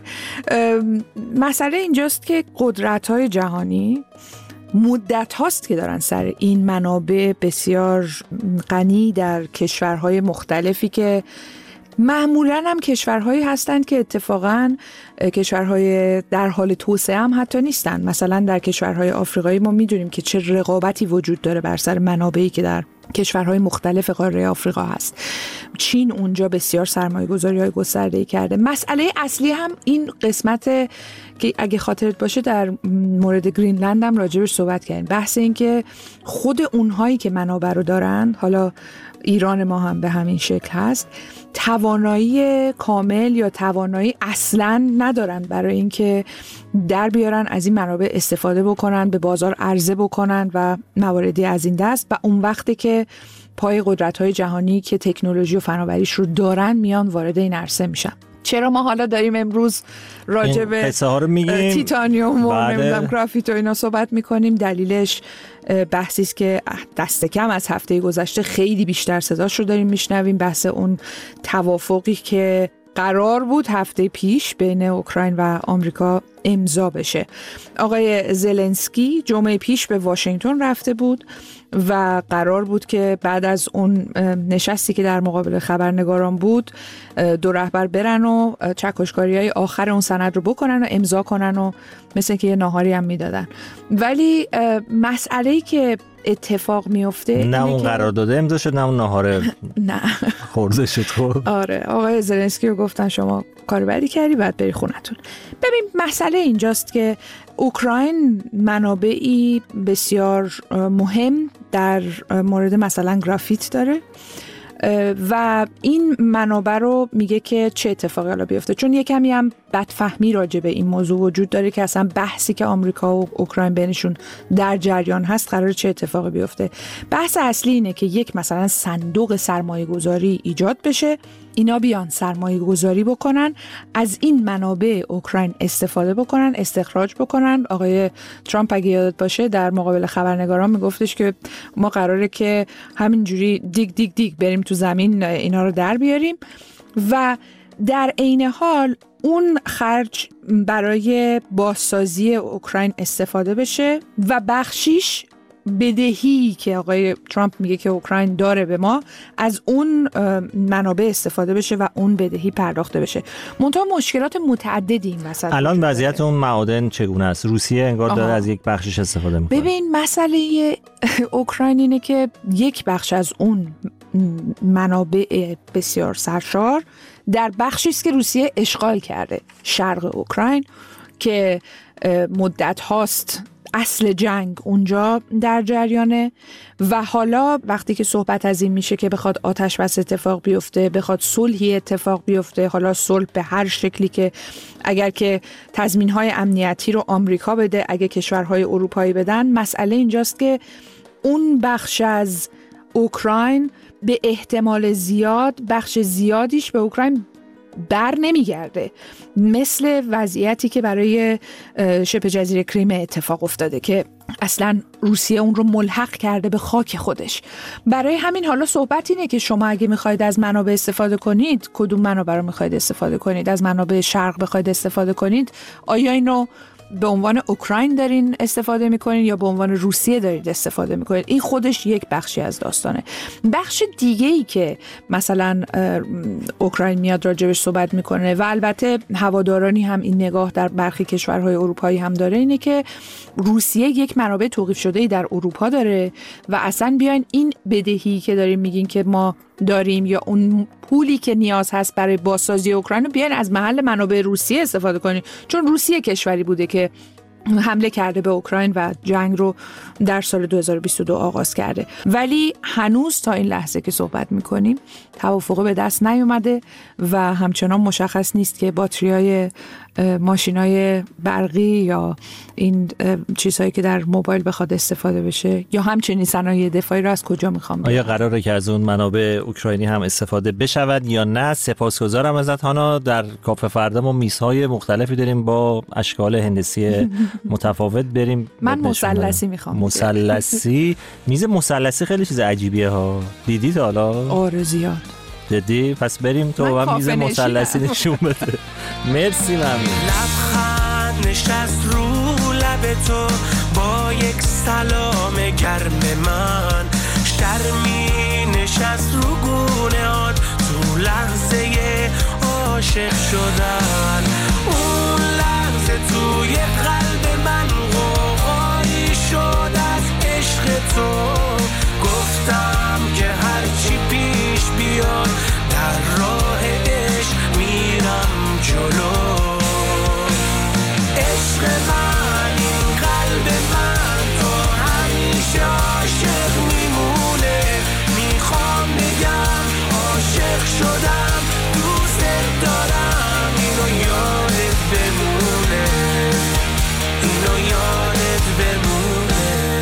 مسئله اینجاست که قدرت‌های جهانی مدت هاست که دارن سر این منابع بسیار غنی در کشورهای مختلفی که معمولاً هم کشورهایی هستند که اتفاقاً کشورهای در حال توسعه هم حتی نیستن. مثلا در کشورهای آفریقایی ما میدونیم که چه رقابتی وجود داره بر سر منابعی که در کشورهای مختلف قاره آفریقا هست. چین اونجا بسیار سرمایه‌گذاری‌های گسترده‌ای کرده. مسئله اصلی هم این قسمت که اگه خاطرت باشه در مورد گرینلند هم راجبش صحبت کردیم. بحث این که خود اونهایی که منابع رو دارن، حالا ایران ما هم به همین شکل هست، توانایی کامل یا توانایی اصلاً ندارن برای اینکه در بیارن از این منابع استفاده بکنن، به بازار عرضه بکنن و مواردی از این دست. و اون وقتی که پای قدرت‌های جهانی که تکنولوژی و فناوریش رو دارن میان وارد این عرصه میشن. چرا ما حالا داریم امروز راجع به تیتانیوم و نمیدونم گرافیت و اینا صحبت میکنیم؟ دلیلش بحثی است که دست کم از هفته گذشته خیلی بیشتر صداش رو داریم میشنویم، بحث اون توافقی که قرار بود هفته پیش بین اوکراین و آمریکا امضا بشه. آقای زلنسکی جمعه پیش به واشنگتن رفته بود و قرار بود که بعد از اون نشستی که در مقابل خبرنگاران بود دو رهبر برن و چکشکاری‌های آخر اون سند رو بکنن و امضا کنن و مثل که یه ناهاری هم میدادن. ولی مسئله‌ای که اتفاق میفته نه اون قرار داده امضا شد، نه اون ناهاره نه خورده شد. خب آره آقای زلنسکی رو گفتن شما کار بدی کردی بعد بری خونتون. ببین مسئله اینجاست که اوکراین منابعی بسیار مهم در مورد مثلا گرافیت داره و این منابع رو میگه که چه اتفاقی حالا بیفته، چون یه کمی هم بدفهمی راجع به این موضوع وجود داره که اصلا بحثی که آمریکا و اوکراین بینشون در جریان هست قراره چه اتفاقی بیفته. بحث اصلی اینه که یک مثلا صندوق سرمایه گذاری ایجاد بشه اینا بیان سرمایه گذاری بکنن، از این منابع اوکراین استفاده بکنن، استخراج بکنن. آقای ترامپ اگه یادت باشه در مقابل خبرنگاران میگفتش که ما قراره که همینجوری دیگ دیگ دیگ بریم تو زمین اینا رو در بیاریم و در عین حال اون خرج برای بازسازی اوکراین استفاده بشه و بخشیش بدهی که آقای ترامپ میگه که اوکراین داره به ما، از اون منابع استفاده بشه و اون بدهی پرداخته بشه. منتها مشکلات متعددی این وسط. الان وضعیت اون معادن چگونه است؟ روسیه انگار داره آها. از یک بخشش استفاده میکنه. ببین مسئله اوکراین اینه که یک بخش از اون منابع بسیار سرشار در بخشی است که روسیه اشغال کرده، شرق اوکراین، که مدت هاست اصل جنگ اونجا در جریانه و حالا وقتی که صحبت از این میشه که بخواد آتش بس اتفاق بیفته، بخواد صلحی اتفاق بیفته، حالا صلح به هر شکلی که اگر که تضمین‌های امنیتی رو آمریکا بده، اگه کشورهای اروپایی بدن، مسئله اینجاست که اون بخش از اوکراین به احتمال زیاد بخش زیادیش به اوکراین بر نمیگرده، مثل وضعیتی که برای شبه جزیره کریم اتفاق افتاده که اصلا روسیه اون رو ملحق کرده به خاک خودش. برای همین حالا صحبت اینه که شما اگه میخواید از منابع استفاده کنید، کدوم منابع رو میخواید استفاده کنید؟ از منابع شرق بخواید استفاده کنید، آیا اینو به عنوان اوکراین دارین استفاده میکنین یا به عنوان روسیه دارید استفاده میکنید؟ این خودش یک بخشی از داستانه. بخش دیگه ای که مثلا اوکراین میاد راجبش صحبت میکنه و البته هوادارانی هم این نگاه در برخی کشورهای اروپایی هم داره، اینه که روسیه یک منابع توقیف شده ای در اروپا داره و اصلا بیاین این بدهی که داریم میگین که ما داریم یا اون پولی که نیاز هست برای بازسازی اوکراین رو بیاین از محل منابع روسیه استفاده کنید، چون روسیه کشوری بوده که حمله کرده به اوکراین و جنگ رو در سال دو هزار و بیست و دو آغاز کرده. ولی هنوز تا این لحظه که صحبت میکنیم توافق به دست نیومده و همچنان مشخص نیست که باتریای ماشینای برقی یا این چیزهایی که در موبایل بخواد استفاده بشه یا همچنین صنایع دفاعی رو از کجا میخوام بیارن. آیا قراره که از اون منابع اوکراینی هم استفاده بشود یا نه؟ سپاسگزارم ازت هانا. در کافه فردا ما میزهای مختلفی داریم با اشکال هندسی متفاوت. بریم من مثلثی میخوام. مثلثی؟ میز مثلثی خیلی چیز عجیبیه ها. دیدی تا حالا؟ آره زیاد. جدی؟ پس بریم تو هم میز مثلثی نشون بده. مرسی. ممنون. لبخند نشست رو لب تو با یک سلام گرم من، شرمی نشست رو گونه هات تو لحظه عاشق شدن. اون لحظه توی قلب من غوغایی شد از عشق تو. گفتم که هرچی پیش بیاد در راه عشق میرم جلو. عشق من این قلب من تو همیشه عاشق میمونه. میخوام بگم عاشق شدم، دوست دارم، اینو یادت بمونه، اینو یادت بمونه.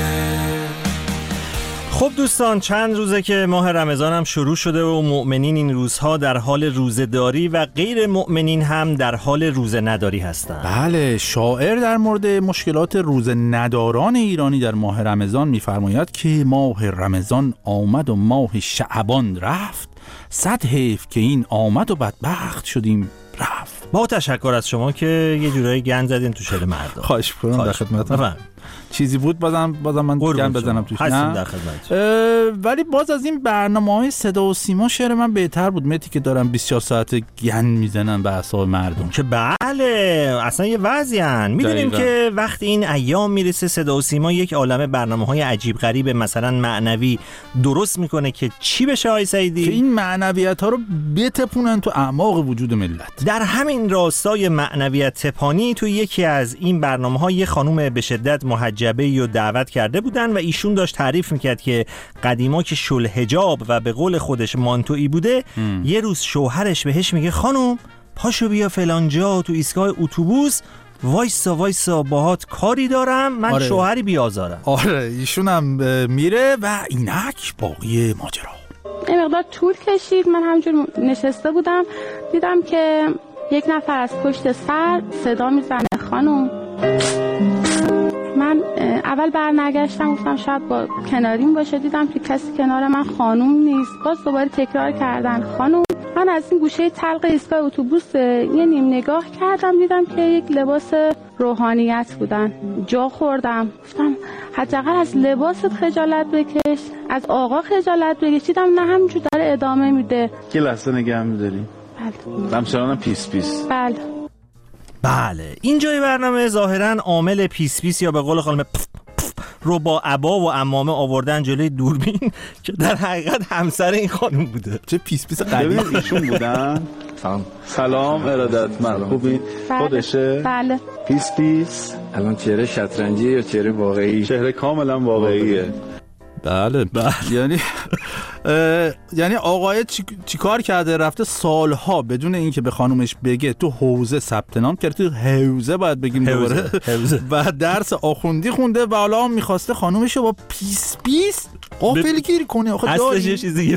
خب دوستان، چند روزه که ماه رمضان هم شروع شده و مؤمنین این روزها در حال روزه‌داری و غیر مؤمنین هم در حال روزه نداری هستند. بله، شاعر در مورد مشکلات روزه نداران ایرانی در ماه رمضان می‌فرماید که ماه رمضان آمد و ماه شعبان رفت، صد حیف که این آمد و بدبخت شدیم رفت. با تشکر از شما که یه جورایی گند زدین تو شعر مردم. خواهش می‌کنم. در خدمتتون. چیزی بود بازم بازم من گند بزنم توش. هستیم در خدمت. ولی باز از این برنامه‌های صدا و سیما شعر من بهتر بود متی که دارن بیست و چهار ساعت گند میزنن به اعصاب مردم. که بله، اصلا یه وضعیان. میدونیم که وقتی این ایام میرسه صدا و سیما یک عالمه برنامه‌های عجیب غریب مثلا معنوی درست میکنه که چی بشه آقای سعیدی؟ که این معنویت‌ها رو بتپونن تو اعماق وجود ملت. در همین راستای معنویت تپانی تو یکی از این برنامه‌ها یه خانم به شدت محجبه و دعوت کرده بودن و ایشون داشت تعریف میکرد که قدیما که شل حجاب و به قول خودش مانتویی بوده، ام. یه روز شوهرش بهش میگه خانم پاشو بیا فلان جا تو ایستگاه اتوبوس، وایسا وایسا باهات کاری دارم، من آره. شوهری بیازارم. آره ایشون هم میره و اینک باقی ماجرا. این مقدار طول کشید. من همینجور نشسته بودم دیدم که یک نفر از پشت سر صدا میزنه خانم. من اول برنگشتم گفتم شاید با کناریم باشه، دیدم که کسی کنار من خانم نیست. باز دوباره تکرار کردن خانم. من از این گوشه تلق ایستگاه اتوبوس یه نیم نگاه کردم، دیدم که یک لباس روحانیت بودن. جا خوردم گفتم حداقل از لباست خجالت بکش، از آقا خجالت بکش. دیدم نه همینجور داره ادامه میده. یه لحظه نگه می‌داری؟ بله. همچنان پیس پیس. بله. بله اینجای برنامه ظاهراً عامل پیس پیس یا به قول خانم پف پف رو با عبا و عمامه آوردن جلوی دوربین که در حقیقت همسر این خانم بوده. چه پیس پیس قدیمی ایشون بودن. سلام سلام ارادتمند. خوبی؟ خودشه؟ بله. پیس پیس. الان چهره شطرنجیه یا چهره واقعی؟ چهره کاملا واقعیه. بله بله. یعنی یعنی آقای چی... چی کار کرده؟ رفته سالها بدون اینکه به خانومش بگه تو حوزه ثبت نام کرده. تو حوزه باید بگیم دوباره. و درس آخوندی خونده و حالا میخواسته خانومشو با پیس پیس غافلگیر کنه. آخه اصلش یه چیزی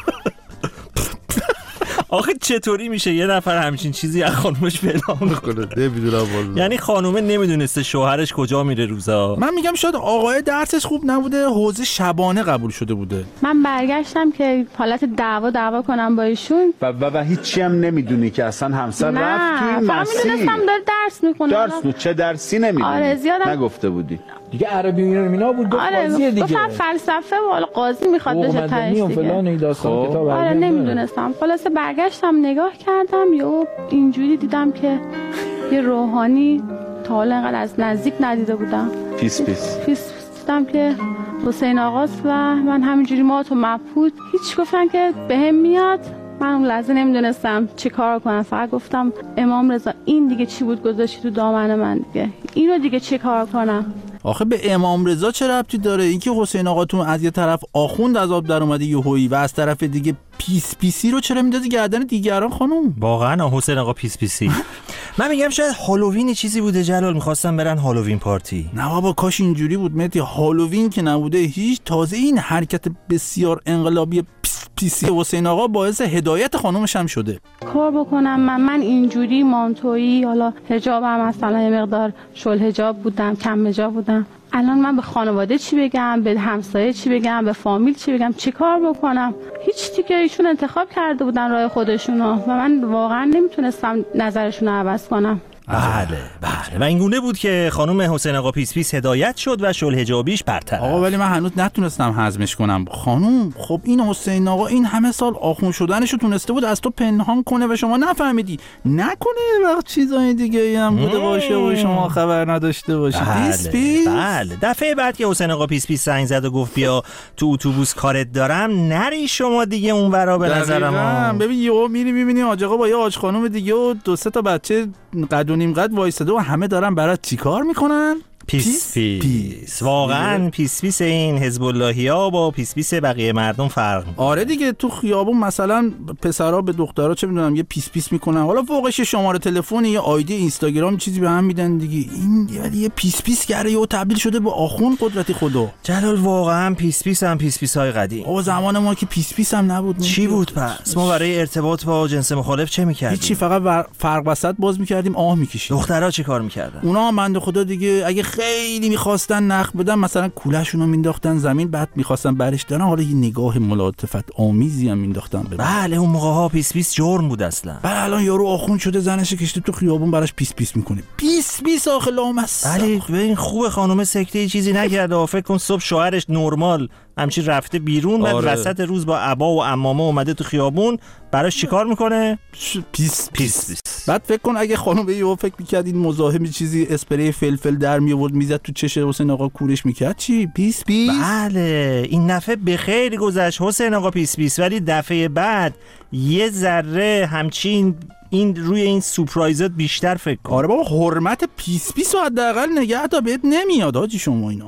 آخه چطوری میشه یه نفر همچین چیزی از خانومش پنهان کنه؟ نمیدونم والله. یعنی خانومه نمیدونسته شوهرش کجا میره روزا. من میگم شاید آقای درسش خوب نبوده، حوزه شبانه قبول شده بوده. من برگشتم که حالت دعوا دعوا کنم با ایشون و و, و هیچی هم نمیدونی که اصلا همسر رفتی مسیح. نه فقط میدونستم داره درس میخونه. درس نو چه درسی نمیدونی؟ آره زیادم نگفته بودی دیگه عربی و اینا بود. گفت آره قاضیه دیگه. گفتم فلسفه و قاضی میخواد بشه تاش دیگه. فلان این داستان کتاب. آره نمیدونستم. خلاص برگشتم نگاه کردم یهو اینجوری دیدم که یه روحانی تا حالا انقدر از نزدیک ندیده بودم. پیس پیس. پیس دیدم که حسین آقاست و من همینجوری مات و مبهوت. هیچ گفتن که بهم میاد. من اون لحظه نمیدونستم چی کار کنم. فقط گفتم امام رضا این دیگه چی بود گذاشتی تو دامن من دیگه، اینو دیگه چی کار کنم؟ آخه به امام رضا چه ربطی داره؟ اینکه حسین آقاتون از یه طرف آخوند از آب در اومده یهویی و از طرف دیگه پیس پیسی رو چرا میندازی گردن دیگران خانم؟ واقعا حسین آقا پیس پیسی. من میگم شاید هالووین چیزی بوده جلال، می‌خواستم برن هالووین پارتی. نه بابا کاش اینجوری بود مهدی. هالووین که نبوده هیچ. تازه این حرکت بسیار انقلابی پیس پیسی حسین آقا باعث هدایت خانومش هم شده. کار بکنم من من اینجوری مانتویی حالا حجابم مثلا یه مقدار شل حجاب بودم، کم حجاب بودم. الان من به خانواده چی بگم، به همسایه چی بگم، به فامیل چی بگم، چی کار بکنم؟ هیچ دیگه. ایشون انتخاب کرده بودن راه خودشونو و من واقعا نمیتونستم نظرشون رو عوض کنم. بله بله. و این گونه بود که خانم حسین آقا پیس پیس هدایت شد و شل حجابیش برطرف. آقا ولی من هنوز نتونستم هضمش کنم. خانم خب این حسین آقا این همه سال آخون شدنشو تونسته بود از تو پنهان کنه و شما نفهمیدی. نکنه وقت چیزای دیگه هم بوده باشه و شما خبر نداشته باشی. بله پیس پیس. بله. دفعه بعد که حسین آقا پیس پیس زنگ زد و گفت بیا تو اتوبوس کارت دارم، نری شما دیگه اون ورا به نظر ما. ببین یهو میری میبینی آج آقا با یه آج خانم دیگه و دو سه تا بچه قد و نیم قد وایساده و همه دارن برات چیکار میکنن؟ پیس پیس, پیس. واقعا پیس پیس این حزب اللهی‌ها با پیس پیس بقیه مردم فرق میکنه. آره دیگه تو خیابون مثلا پسرا به دخترها چه میدونم یه پیس پیس میکنن، حالا فوقش شماره تلفن یا آیدی اینستاگرام چیزی به هم میدن دیگه. این یعنی یه پیس پیس کرده و تبدیل شده به آخون قدرتی خدا. جلال واقعا پیس پیس هم پیس پیس های قدیم. او زمان ما که پیس پیس هم نبود. چی بود پس؟ ما برای ارتباط با جنس مخالف چه میکردیم؟ هیچی، فقط فرق وسط باز میکردیم، آه میکشیدیم. دخترها چه کار میکردن؟ اونا هم بنده خدا دیگه اگه خیلی میخواستن نخ بدن مثلا کولهشون رو مینداختن زمین، بعد میخواستن برش دارن حالا یه نگاه ملاطفت آمیزی هم مینداختن به. بله اون موقع ها پیس پیس جرم بود اصلا. بله الان یارو آخون شده زنش کشته تو خیابون براش پیس پیس میکنه. پیس پیس آخه لامصب. بله ببین خوبه خانم سکته چیزی نکرده. فکر کن صبح شوهرش نرمال همچی رفته بیرون بعد آره. وسط روز با عبا و عمامه اومده تو خیابون براش چیکار میکنه؟ پیس پیس, پیس. بعد فکر کن اگه خانم به یهو فکر میکرد این مزاحم چیزی اسپری فلفل در می آورد میزد تو چش حسین آقا کورش میکرد چی؟ پیس پیس. بله این دفعه به خیر گذشت حسین آقا پیس پیس، ولی دفعه بعد یه ذره همچین این روی این سورپرایزات بیشتر فکر کن. آره بابا حرمت پیس پیس رو حداقل نگه تا بهت نمیاد حاجی شما اینا.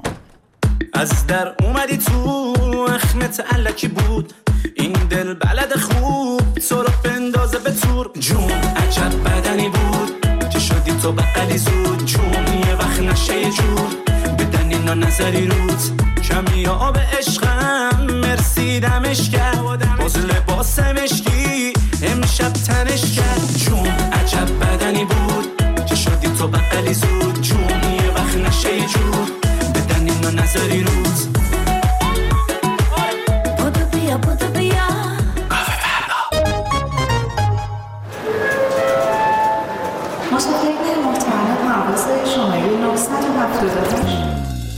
از در اومدی تو اخمت علکی بود این دل بلد خوب تو رو بندازه به تور جون عجب بدنی بود چی شدی تو بقلی زود جون یه وقت نشه یه جور بدن اینا نظری روت کمیاب عشقم مرسی دمش کرد باز لباس مشکی امشب تنش کرد جون عجب بدنی بود که شدی تو بقلی زود جون یه وقت نشه یه جور بدن اینو نظری روز بودو بیا بودو بیا مسافرین محترم پرواز شماره نهصد و هفتاد و هشت.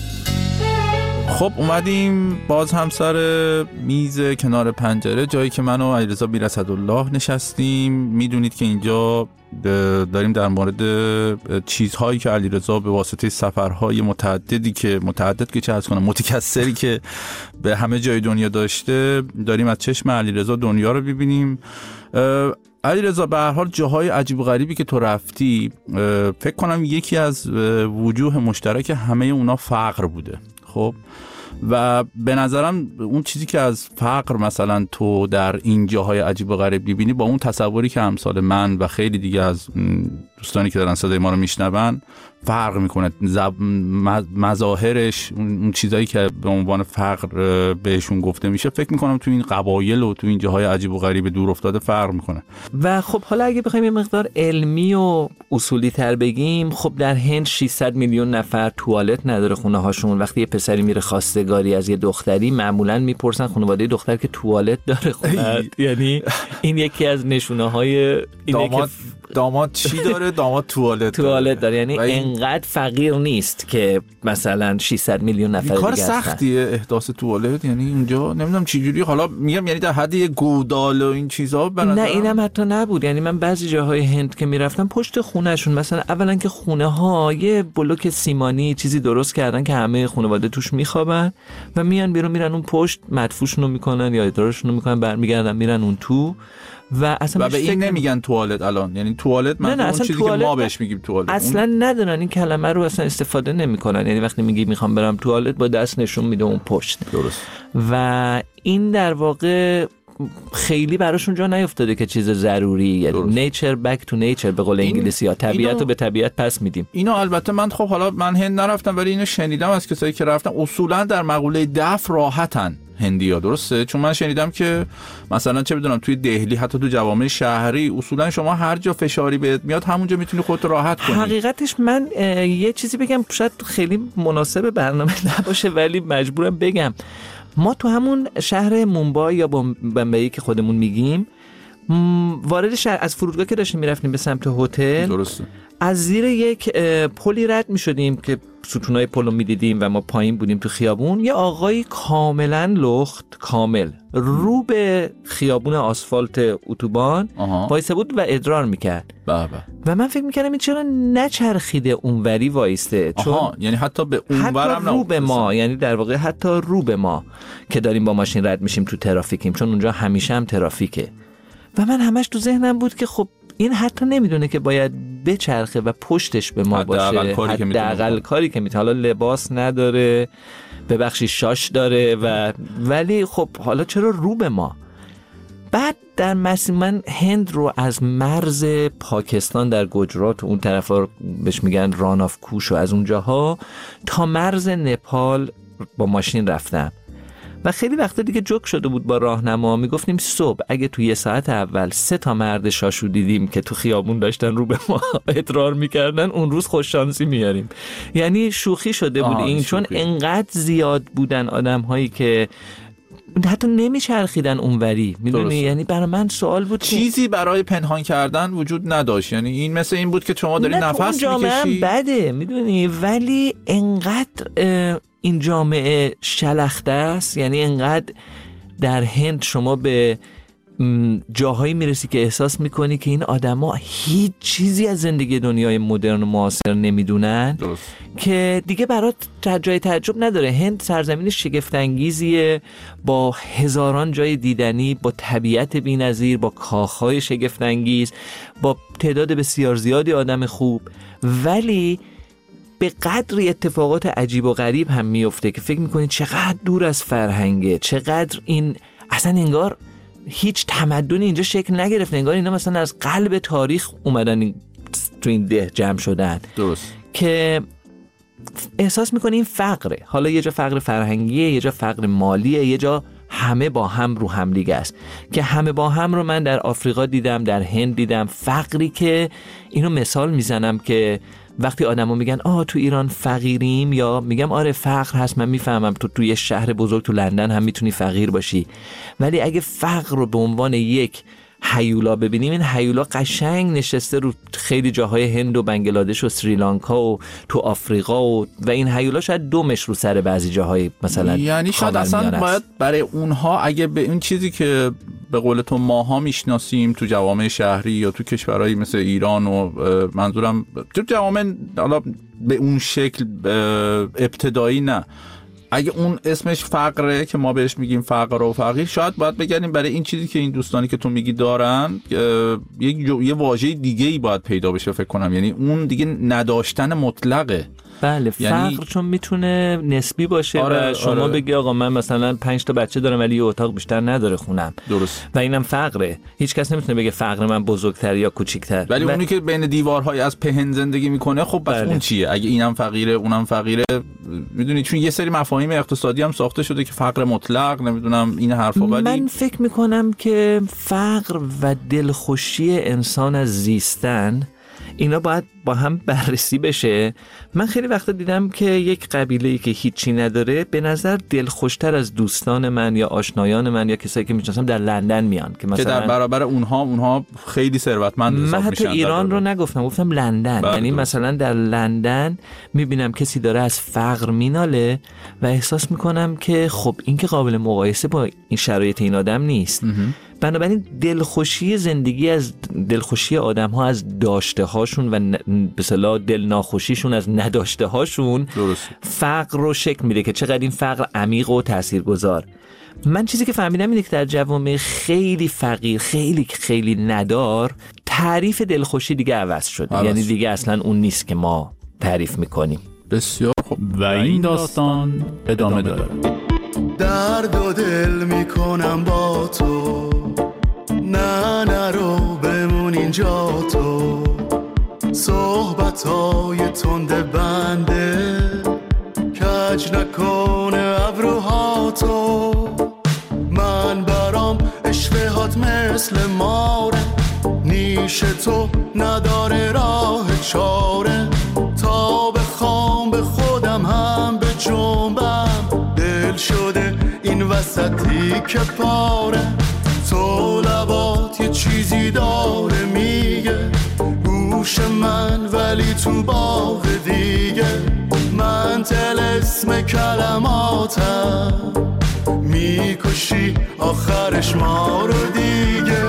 خب اومدیم باز هم سر میز کنار پنجره، جایی که من و علیرضا بیرصدالله نشستیم. میدونید که اینجا داریم در مورد چیزهایی که علیرضا به واسطه سفرهای متعددی که متعدد که چه از کنم متکثری که به همه جای دنیا داشته، داریم از چشم علیرضا دنیا رو ببینیم. علیرضا به هر حال جاهای عجیب و غریبی که تو رفتی، فکر کنم یکی از وجوه مشترک همه اونا فقر بوده. خب و به نظرم اون چیزی که از فقر مثلا تو در این جاهای عجیب و غریب می‌بینی با اون تصوری که امثال من و خیلی دیگه از دوستانی که دارن صدای ما رو میشنون فرق میکنه. مظاهرش، اون چیزایی که به عنوان فقر بهشون گفته میشه، فکر میکنم تو این قبایل و تو این جاهای عجیب و غریب دور افتاده فرق میکنه. و خب حالا اگه بخوایم یه مقدار علمی و اصولی تر بگیم، خب در هند ششصد میلیون نفر توالت نداره خونه هاشون. وقتی یه پسری میره خواستگاری از یه دختری، معمولا میپرسن خانواده دختر که توالت داره خونه. یعنی این یکی از نشونه های داماد داماد چی داره؟ داماد توالت توالت داره. یعنی انقدر فقیر نیست که مثلا ششصد میلیون نفر دیگه هستن. کار سختیه احداث توالت، یعنی اینجا نمیدونم چه جوری، حالا میگم یعنی در حد گودال و این چیزا به نظر نه اینم حتی نبود. یعنی من بعضی جاهای هند که میرفتم پشت خونهشون مثلا اولا که خونه ها یه بلوک سیمانی چیزی درست کردن که همه خانواده توش میخوابن و میان بیرون میرن اون پشت مدفوشونو میکنن یا ادارشونو میکنن، برمیگردن میرن اون تو و اصلا و به این نمیگن توالت الان. یعنی توالت من اون چیزی که ما بهش میگیم توالت اصلا اون... ندارن، این کلمه رو اصلا استفاده نمیکنن. یعنی وقتی میگی میخوام برم توالت با دست نشون میده اون پشت. درست. و این در واقع خیلی براشون جا نیفتاده که چیز ضروری، یعنی nature back to nature به قول انگلیسی ها، طبیعت رو به طبیعت پس میدیم. اینو البته من خب حالا من هند نرفتم ولی اینو شنیدم از کسایی که رفتن، اصولا در مقوله دفع راحتن هندیا. درسته؟ چون من شنیدم که مثلا چه بدونم توی دهلی حتی تو جوامع شهری اصولا شما هر جا فشاری بهت میاد همونجا میتونی خودت راحت کنی. حقیقتش من یه چیزی بگم شاید خیلی مناسب برنامه نباشه ولی مجبورم بگم. ما تو همون شهر مومبای یا بمبئی که خودمون میگیم، وارد شهر از فرودگاه که داشتیم میرفتیم به سمت هتل، درسته، از زیر یک پلی رد میشدیم که ستونای پلو میدیدیم و ما پایین بودیم تو خیابون. یه آقایی کاملا لخت، کامل رو به خیابون آسفالت اتوبان وایسته بود و ادرار میکرد. بابا. و من فکر میکردم این چرا نچرخیده اونوری وایسته، چون آها. یعنی حتی به اونورم رو به ما، یعنی در واقع حتی رو به ما که داریم با ماشین رد میشیم تو ترافیکیم، چون اونجا همیشه هم ترافیکه. و من همش تو ذهنم بود که خب این حتی نمیدونه که باید بچرخه و پشتش به ما باشه. حداقل کاری که میتونه. حالا لباس نداره، ببخشی شاش داره و ولی خب حالا چرا رو به ما؟ بعد در مسیر من هند رو از مرز پاکستان در گجرات و اون طرفا بهش میگن ران آف کوش و از اونجاها تا مرز نپال با ماشین رفتم و خیلی وقتا دیگه جوک شده بود با راهنما. میگفتیم صبح اگه تو یه ساعت اول سه تا مرد شاشو دیدیم که تو خیابون داشتن رو به ما ادرار میکردن، اون روز خوش شانسی میاریم. یعنی شوخی شده بود این، چون انقدر زیاد بودن آدم هایی که حتی نمیچرخیدن اونوری، میدونی. یعنی برای من سوال بود چیزی برای پنهان کردن وجود نداشت. یعنی این مثل این بود که شما داری نفس میکشی، بده میدونی، ولی انقدر این جامعه شلخته است. یعنی انقدر در هند شما به جاهایی میرسی که احساس میکنی که این آدما هیچ چیزی از زندگی دنیای مدرن و معاصر نمیدونن، که دیگه برات جای تعجب نداره. هند سرزمین شگفت انگیزیه با هزاران جای دیدنی، با طبیعت بی‌نظیر، با کاخهای شگفت انگیز، با تعداد بسیار زیادی آدم خوب، ولی به قدری اتفاقات عجیب و غریب هم میفته که فکر میکنید چقدر دور از فرهنگه، چقدر این اصلا انگار هیچ تمدنی اینجا شکل نگرفته، انگار اینا مثلا از قلب تاریخ اومدن تو این ده جمع شدن. درست. که احساس میکنی این فقره، حالا یه جا فقر فرهنگیه، یه جا فقر مالیه، یه جا همه با هم رو هم دیگه است که همه با هم رو من در آفریقا دیدم، در هند دیدم. فقری که اینو مثال میزنم که وقتی آدمو میگن آه تو ایران فقیریم، یا میگم آره فقر هست، من میفهمم تو توی شهر بزرگ تو لندن هم میتونی فقیر باشی، ولی اگه فقر رو به عنوان یک هیولا ببینیم، این هیولا قشنگ نشسته رو خیلی جاهای هند و بنگلادش و سریلانکا و تو آفریقا و و این هیولا شاید دومش رو سر بعضی جاهای مثلا، یعنی شاید اصلا باید برای اونها اگه به این چیزی که به قول تو ماها میشناسیم تو جوامع شهری یا تو کشورهایی مثل ایران و منظورم تو جوامع حالا به اون شکل ابتدایی نه، اگه اون اسمش فقره که ما بهش میگیم فقر و فقیر، شاید باید بگردیم برای این چیزی که این دوستانی که تو میگی دارن یک یه واژه دیگه ای باید پیدا بشه فکر کنم، یعنی اون دیگه نداشتن مطلقه. بله یعنی فقر چون میتونه نسبی باشه. آره، و شما آره. بگی آقا من مثلا پنج تا بچه دارم ولی یه اتاق بیشتر نداره خونم، درست، و اینم فقره. هیچ کس نمیتونه بگه فقر من بزرگتر یا کوچیکتر، ولی و... اونی که بین دیوارهای از پهن زندگی میکنه خب بس بله. اون چیه؟ اگه اینم فقیره اونم فقیره، میدونی چون یه سری مفاهیم اقتصادی هم ساخته شده که فقر مطلق، نمیدونم این حرفا، ولی من فکر میکنم که فقر و دلخوشی انسان از زیستن اینا باید با هم بررسی بشه. من خیلی وقتا دیدم که یک قبیله‌ای که هیچی نداره به نظر دلخوشتر از دوستان من یا آشنایان من یا کسایی که میشناسم در لندن میان که مثلا که در برابر اونها اونها خیلی ثروتمند حساب میشن. من حتی ایران رو نگفتم، گفتم لندن. یعنی مثلا در لندن میبینم کسی داره از فقر میناله و احساس میکنم که خب این که قابل مقایسه با این شرایط این آدم نیست. بنابراین دلخوشی زندگی از دلخوشی آدم ها از داشته هاشون و به اصطلاح دل ناخوشیشون از نداشته هاشون فقر رو شکل میده که چقدر این فقر عمیق و تاثیرگذار. من چیزی که فهمیدم اینه که در جوامع خیلی فقیر، خیلی خیلی ندار، تعریف دلخوشی دیگه عوض شده. عوض. یعنی دیگه اصلا اون نیست که ما تعریف میکنیم. بسیار خوب. و این داستان ادامه داره. درد و دل میکنم با تو، نه نرو بمون اینجا تو، صحبتای تند بنده کج نکنه ابروها تو، من برام اشتهات مثل ماره، نیش تو نداره راه چاره، تا بخوام به خودم هم به جنبم، دل شده این وسطی که پاره، تو لبات یه چیزی داره میگه، گوش من ولی تو باغ دیگه، من طلسم کلماتم، میکشی آخرش ما رو دیگه.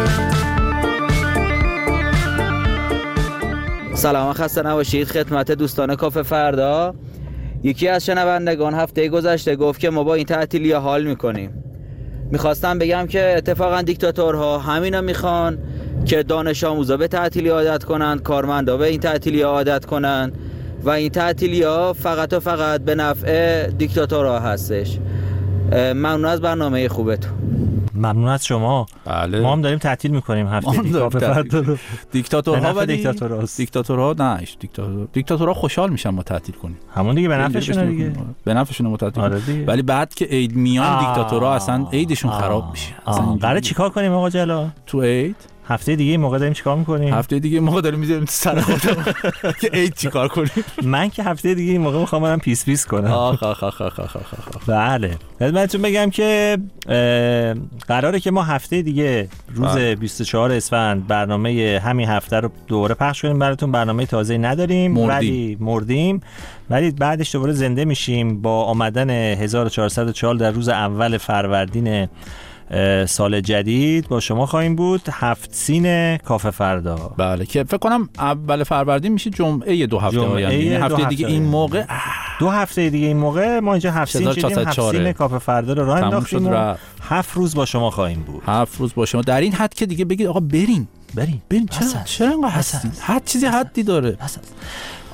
سلام، خسته نباشید خدمت دوستان کافه فردا. یکی از شنوندگان هفته گذشته گفت که ما با این تعطیلی حال میکنیم. میخواستم بگم که اتفاقا دیکتاتورها همینا میخوان که دانش آموزا به تعطیلی عادت کنن، کارمندا به این تعطیلی عادت کنن و این تعطیلی ها فقط و فقط به نفع دیکتاتورها هستش. ممنون از برنامه خوبتون. ممنون از شما. بله. ما هم داریم تعطیل میکنیم هفته دیگه. دیکتاتورها ولی دیکتاتورها دیکتاتورها نه دیکتاتور دیکتاتورها خوشحال میشن ما تعطیل کنیم. همون دیگه به نفعشونه دیگه. به نفعشونه ما تعطیل. آره ولی بعد که عید میان دیکتاتورها اصلا عیدشون خراب میشه. اصلا قراره چیکار کنیم آقا جلا؟ تو عید هفته دیگه این موقع داریم چیکار میکنیم؟ هفته دیگه این موقع داریم میذاریم سر خودمون که عید چیکار کنیم. من که هفته دیگه این موقع میخوام برم پیس پیس کنم. آخ آخ آخ آخ آخ آخ. بله. خدمتتون بگم که قراره که ما هفته دیگه روز بیست و چهارم اسفند برنامه همین هفته رو دوباره پخش کنیم براتون. برنامه تازه نداریم ولی مردیم، ولی بعدش دوباره زنده میشیم با آمدن هزار و چهارصد و چهار در روز اول فروردین سال جدید با شما خواهیم بود. هفت سین کافه فردا. بله که فکر کنم اول فروردین میشه جمعه دو هفته آینده، یعنی هفته دیگه این موقع دو هفته دیگه این موقع ما اینجا هفت سین شدیم. هفت سین کافه فردا رو راه انداختیم و هفت روز با شما خواهیم بود. هفت روز با شما در این حد که دیگه بگید آقا برین برین برین چرا چرا انقدر هستید؟ هر چیزی حدی داره.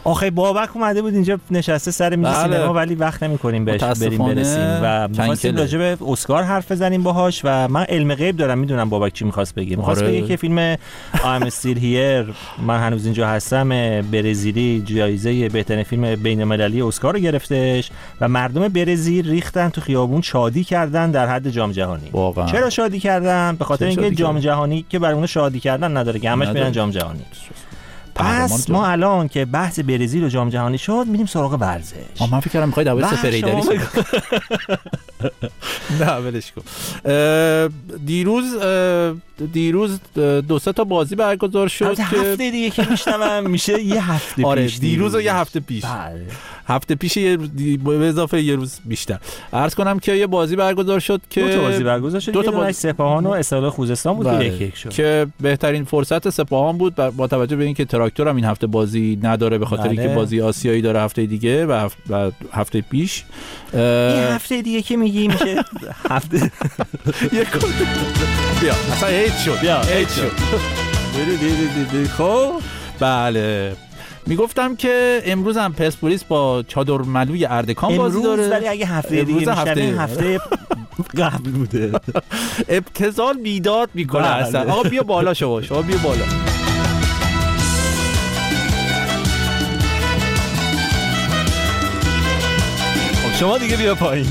آخه بابک اومده بود اینجا نشسته سر میز سینما ولی وقت نمی‌کنیم بهش بریم برسیم و می‌خواستیم راجع به اسکار حرف بزنیم باهاش و من علم غیب دارم، میدونم بابک چی می‌خواست بگه. می‌خواست بگه که فیلم I'm Still Here من هنوز اینجا هستم برزیلی جایزه بهترین فیلم بین‌المللی اسکار رو گرفتش و مردم برزیل ریختن تو خیابون شادی کردن در حد جام جهانی. واقعا. چرا شادی کردن؟ به خاطر اینکه جام جهانی که برای اون شادی کردن نداره که همش میرن جام جهانی. پس ما الان که بحث برزیل و جام جهانی شد میریم سراغ ورزش. آ من فکر کردم می‌خوای در مورد فریدری نه ولش کن. دیروز دیروز دو سه تا بازی برگزار شد که هفته دیگه که میشنوم میشه یه هفته پیش. آره دیروز و یه هفته پیش. بله. هفته پیش یه به اضافه یه روز بیشتر. عرض کنم که یه بازی برگزار شد که دو تا بازی برگزار شد. دو تا بازی سپاهان و استقلال خوزستان بود که یک یک شد. که بهترین فرصت سپاهان بود با توجه به اینکه تراکتور هم این هفته بازی نداره به خاطر اینکه بازی آسیایی داره هفته دیگه و هفته پیش. این هفته دیگه که میگی میشه هفته یک بیا اصلا هیچ شد بیا هیچ شد خب بله میگفتم که امروز هم پرسپولیس با چادر ملوی اردکان بازی داره. امروز ولی اگه هفته دیگه میشه هفته, هفته قبل بوده. ابتذال بیداد میکنه اصلا. آقا بیا بالا شما شما بیا بالا. شما دیگه بیا پایین.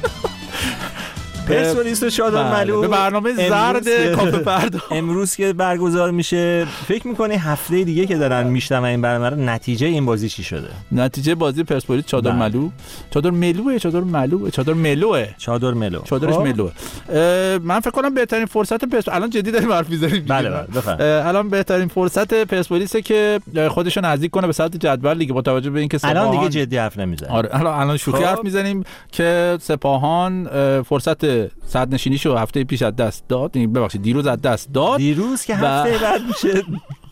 پرسپولیس و چادر ملو به برنامه زرد کافه فردا امروز که برگزار میشه فکر میکنی هفته دیگه که دارن میشنون این برنامه رو نتیجه این بازی چی شده؟ نتیجه بازی پرسپولیس چادر ملو چادر ملوه چادر ملو چادر ملوه چادر ملو چادرش ملوه. من فکر کنم بهترین فرصت پرسپولیس الان جدی داریم حرف میزنیم. بله بله الان بهترین فرصت پرسپولیسه که خودشو نزدیک کنه به سطح جدول لیگ با توجه به اینکه سپاهان الان دیگه جدی حرف نمیزنیم. آره الان الان شوخی حرف میزنیم که سپاهان فرصت صدر نشینیشو هفته پیش از دست داد. ببخشید دیروز از دست داد. دیروز که هفته بعد میشه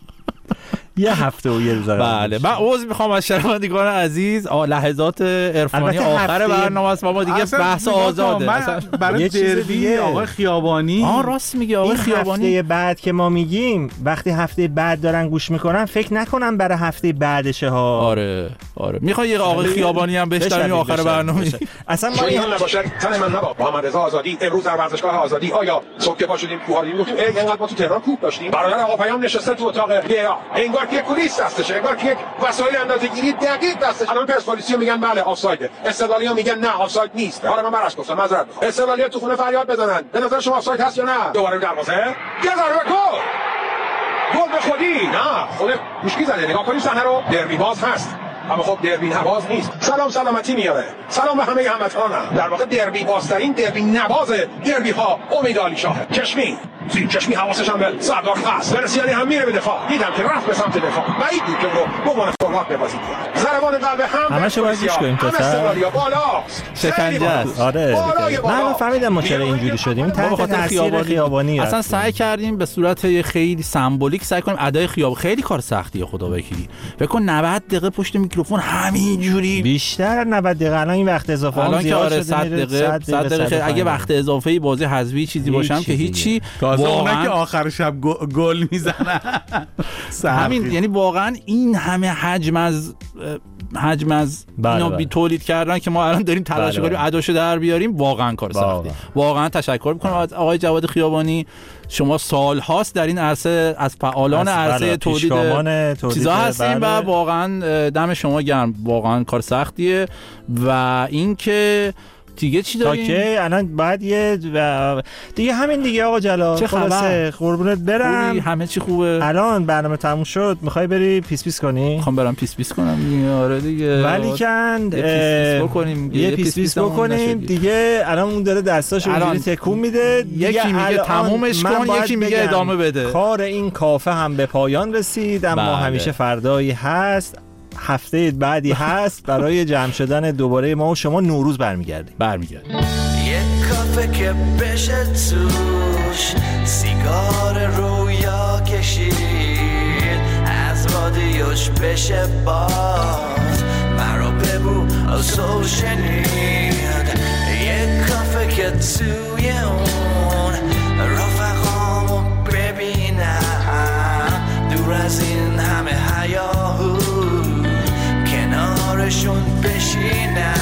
یه هفته و یه روز. بله من عذر میخوام از شنوندگان عزیز. لحظات عرفانی آخر برنامه است ما دیگه بحث آزاده. اصلا برای دربی آقای خیابانی. آ راست میگه آقای خیابانی. هفته بعد که ما میگیم وقتی هفته بعد دارن گوش میکنن فکر نکنم برای هفته بعدشه ها. آره آره میخوای یه آقای خیابانی هم بشنویم آخر برنامه. اصلا ما این نباشه تن من نبا محمد رضا آزادی امروز در ورزشگاه آزادی آیا صبح که پا شدیم کوهاری میگفتیم ای اینقدر ما تو تهران کوب داشتیم. برادر آقا پیام نشسته تو اتاق بیا انگار که پلیس دستشه انگار که وسایل اندازه‌گیری دقیق دستشه. الان پرسپولیسیا میگن بله آفسایده، استقلالی‌ها میگن نه آفساید نیست. حالا من براش گفتم معذرت میخوام. استقلالی‌ها تو خونه فریاد بزنن به نظر شما آفساید هست یا نه؟ دوباره دروازه یه ضربه گل گل به خودی نه خود مشکی زده. نگاه کنید صحنه رو دربی باز هست اما خب دربی نواز نیست. سلام سلامتی میاره. سلام به همه هموطنان. در واقع دربی بازترین دربی نواز دربی ها امید علی شاه چشمی زیر چشمی حواسش هم به سردار خاص برسیانی هم میره به دفاع. دیدم که رفت به سمت دفاع بعید بود که رو بمونه فوروارد ببازید. ضربان قلب هم همه شو باید گوش کنیم تا سر بالا شکنجه است. آره من فهمیدم ما چرا اینجوری شدیم تحت تاثیر خیابانی. اصلا سعی کردیم به صورت خیلی سمبولیک سعی کنیم ادای خیابان. خیلی کار سختیه خدا وکیلی. فکر کن نود دقیقه پشت میکروفون همینجوری بیشتر نود دقیقه الان این وقت اضافه الان که آره صد دقیقه صد دقیقه اگه وقت اضافه‌ای بازی حذفی چیزی باشم که هیچی. واقعا که آخر شب گل میزنن همین یعنی واقعا این همه حجم از حجم از اینا بی تولید کردن که ما الان داریم تلاش کنیم اداشو در بیاریم واقعا کار سختی. واقعا تشکر میکنم از آقای جواد خیابانی. شما سال هاست در این عرصه از فعالان عرصه تولید چیزا هستین و واقعا دم شما گرم. واقعا کار سختیه و اینکه دیگه چی داریم؟ اوکی الان بعد یه دیگه همین دیگه آقا جلال. چه خبر؟ قربونت برم. همه چی خوبه. الان برنامه تموم شد. میخوای بری پیس پیس کنی؟ میخوام برم پیس پیس کنم. آره دیگه. ولی کن پیس بکنیم. یه پیس پیس بکنیم دیگه. الان اون داره دستاشو اینجوری تکون میده. یکی میگه تمومش کن یکی میگه ادامه بده. کار این کافه هم به پایان رسید اما همیشه فردایی هست. هفته بعدی هست برای جمع شدن دوباره ما و شما. نوروز برمیگردیم برمیگردیم یه کافه که بشه توش سیگار رویا کشید از رادیوش بشه باز مرا ببو ازو شنید یه کافه که توی اون رفقامو ببینم دور از این همه هیاهو بشینم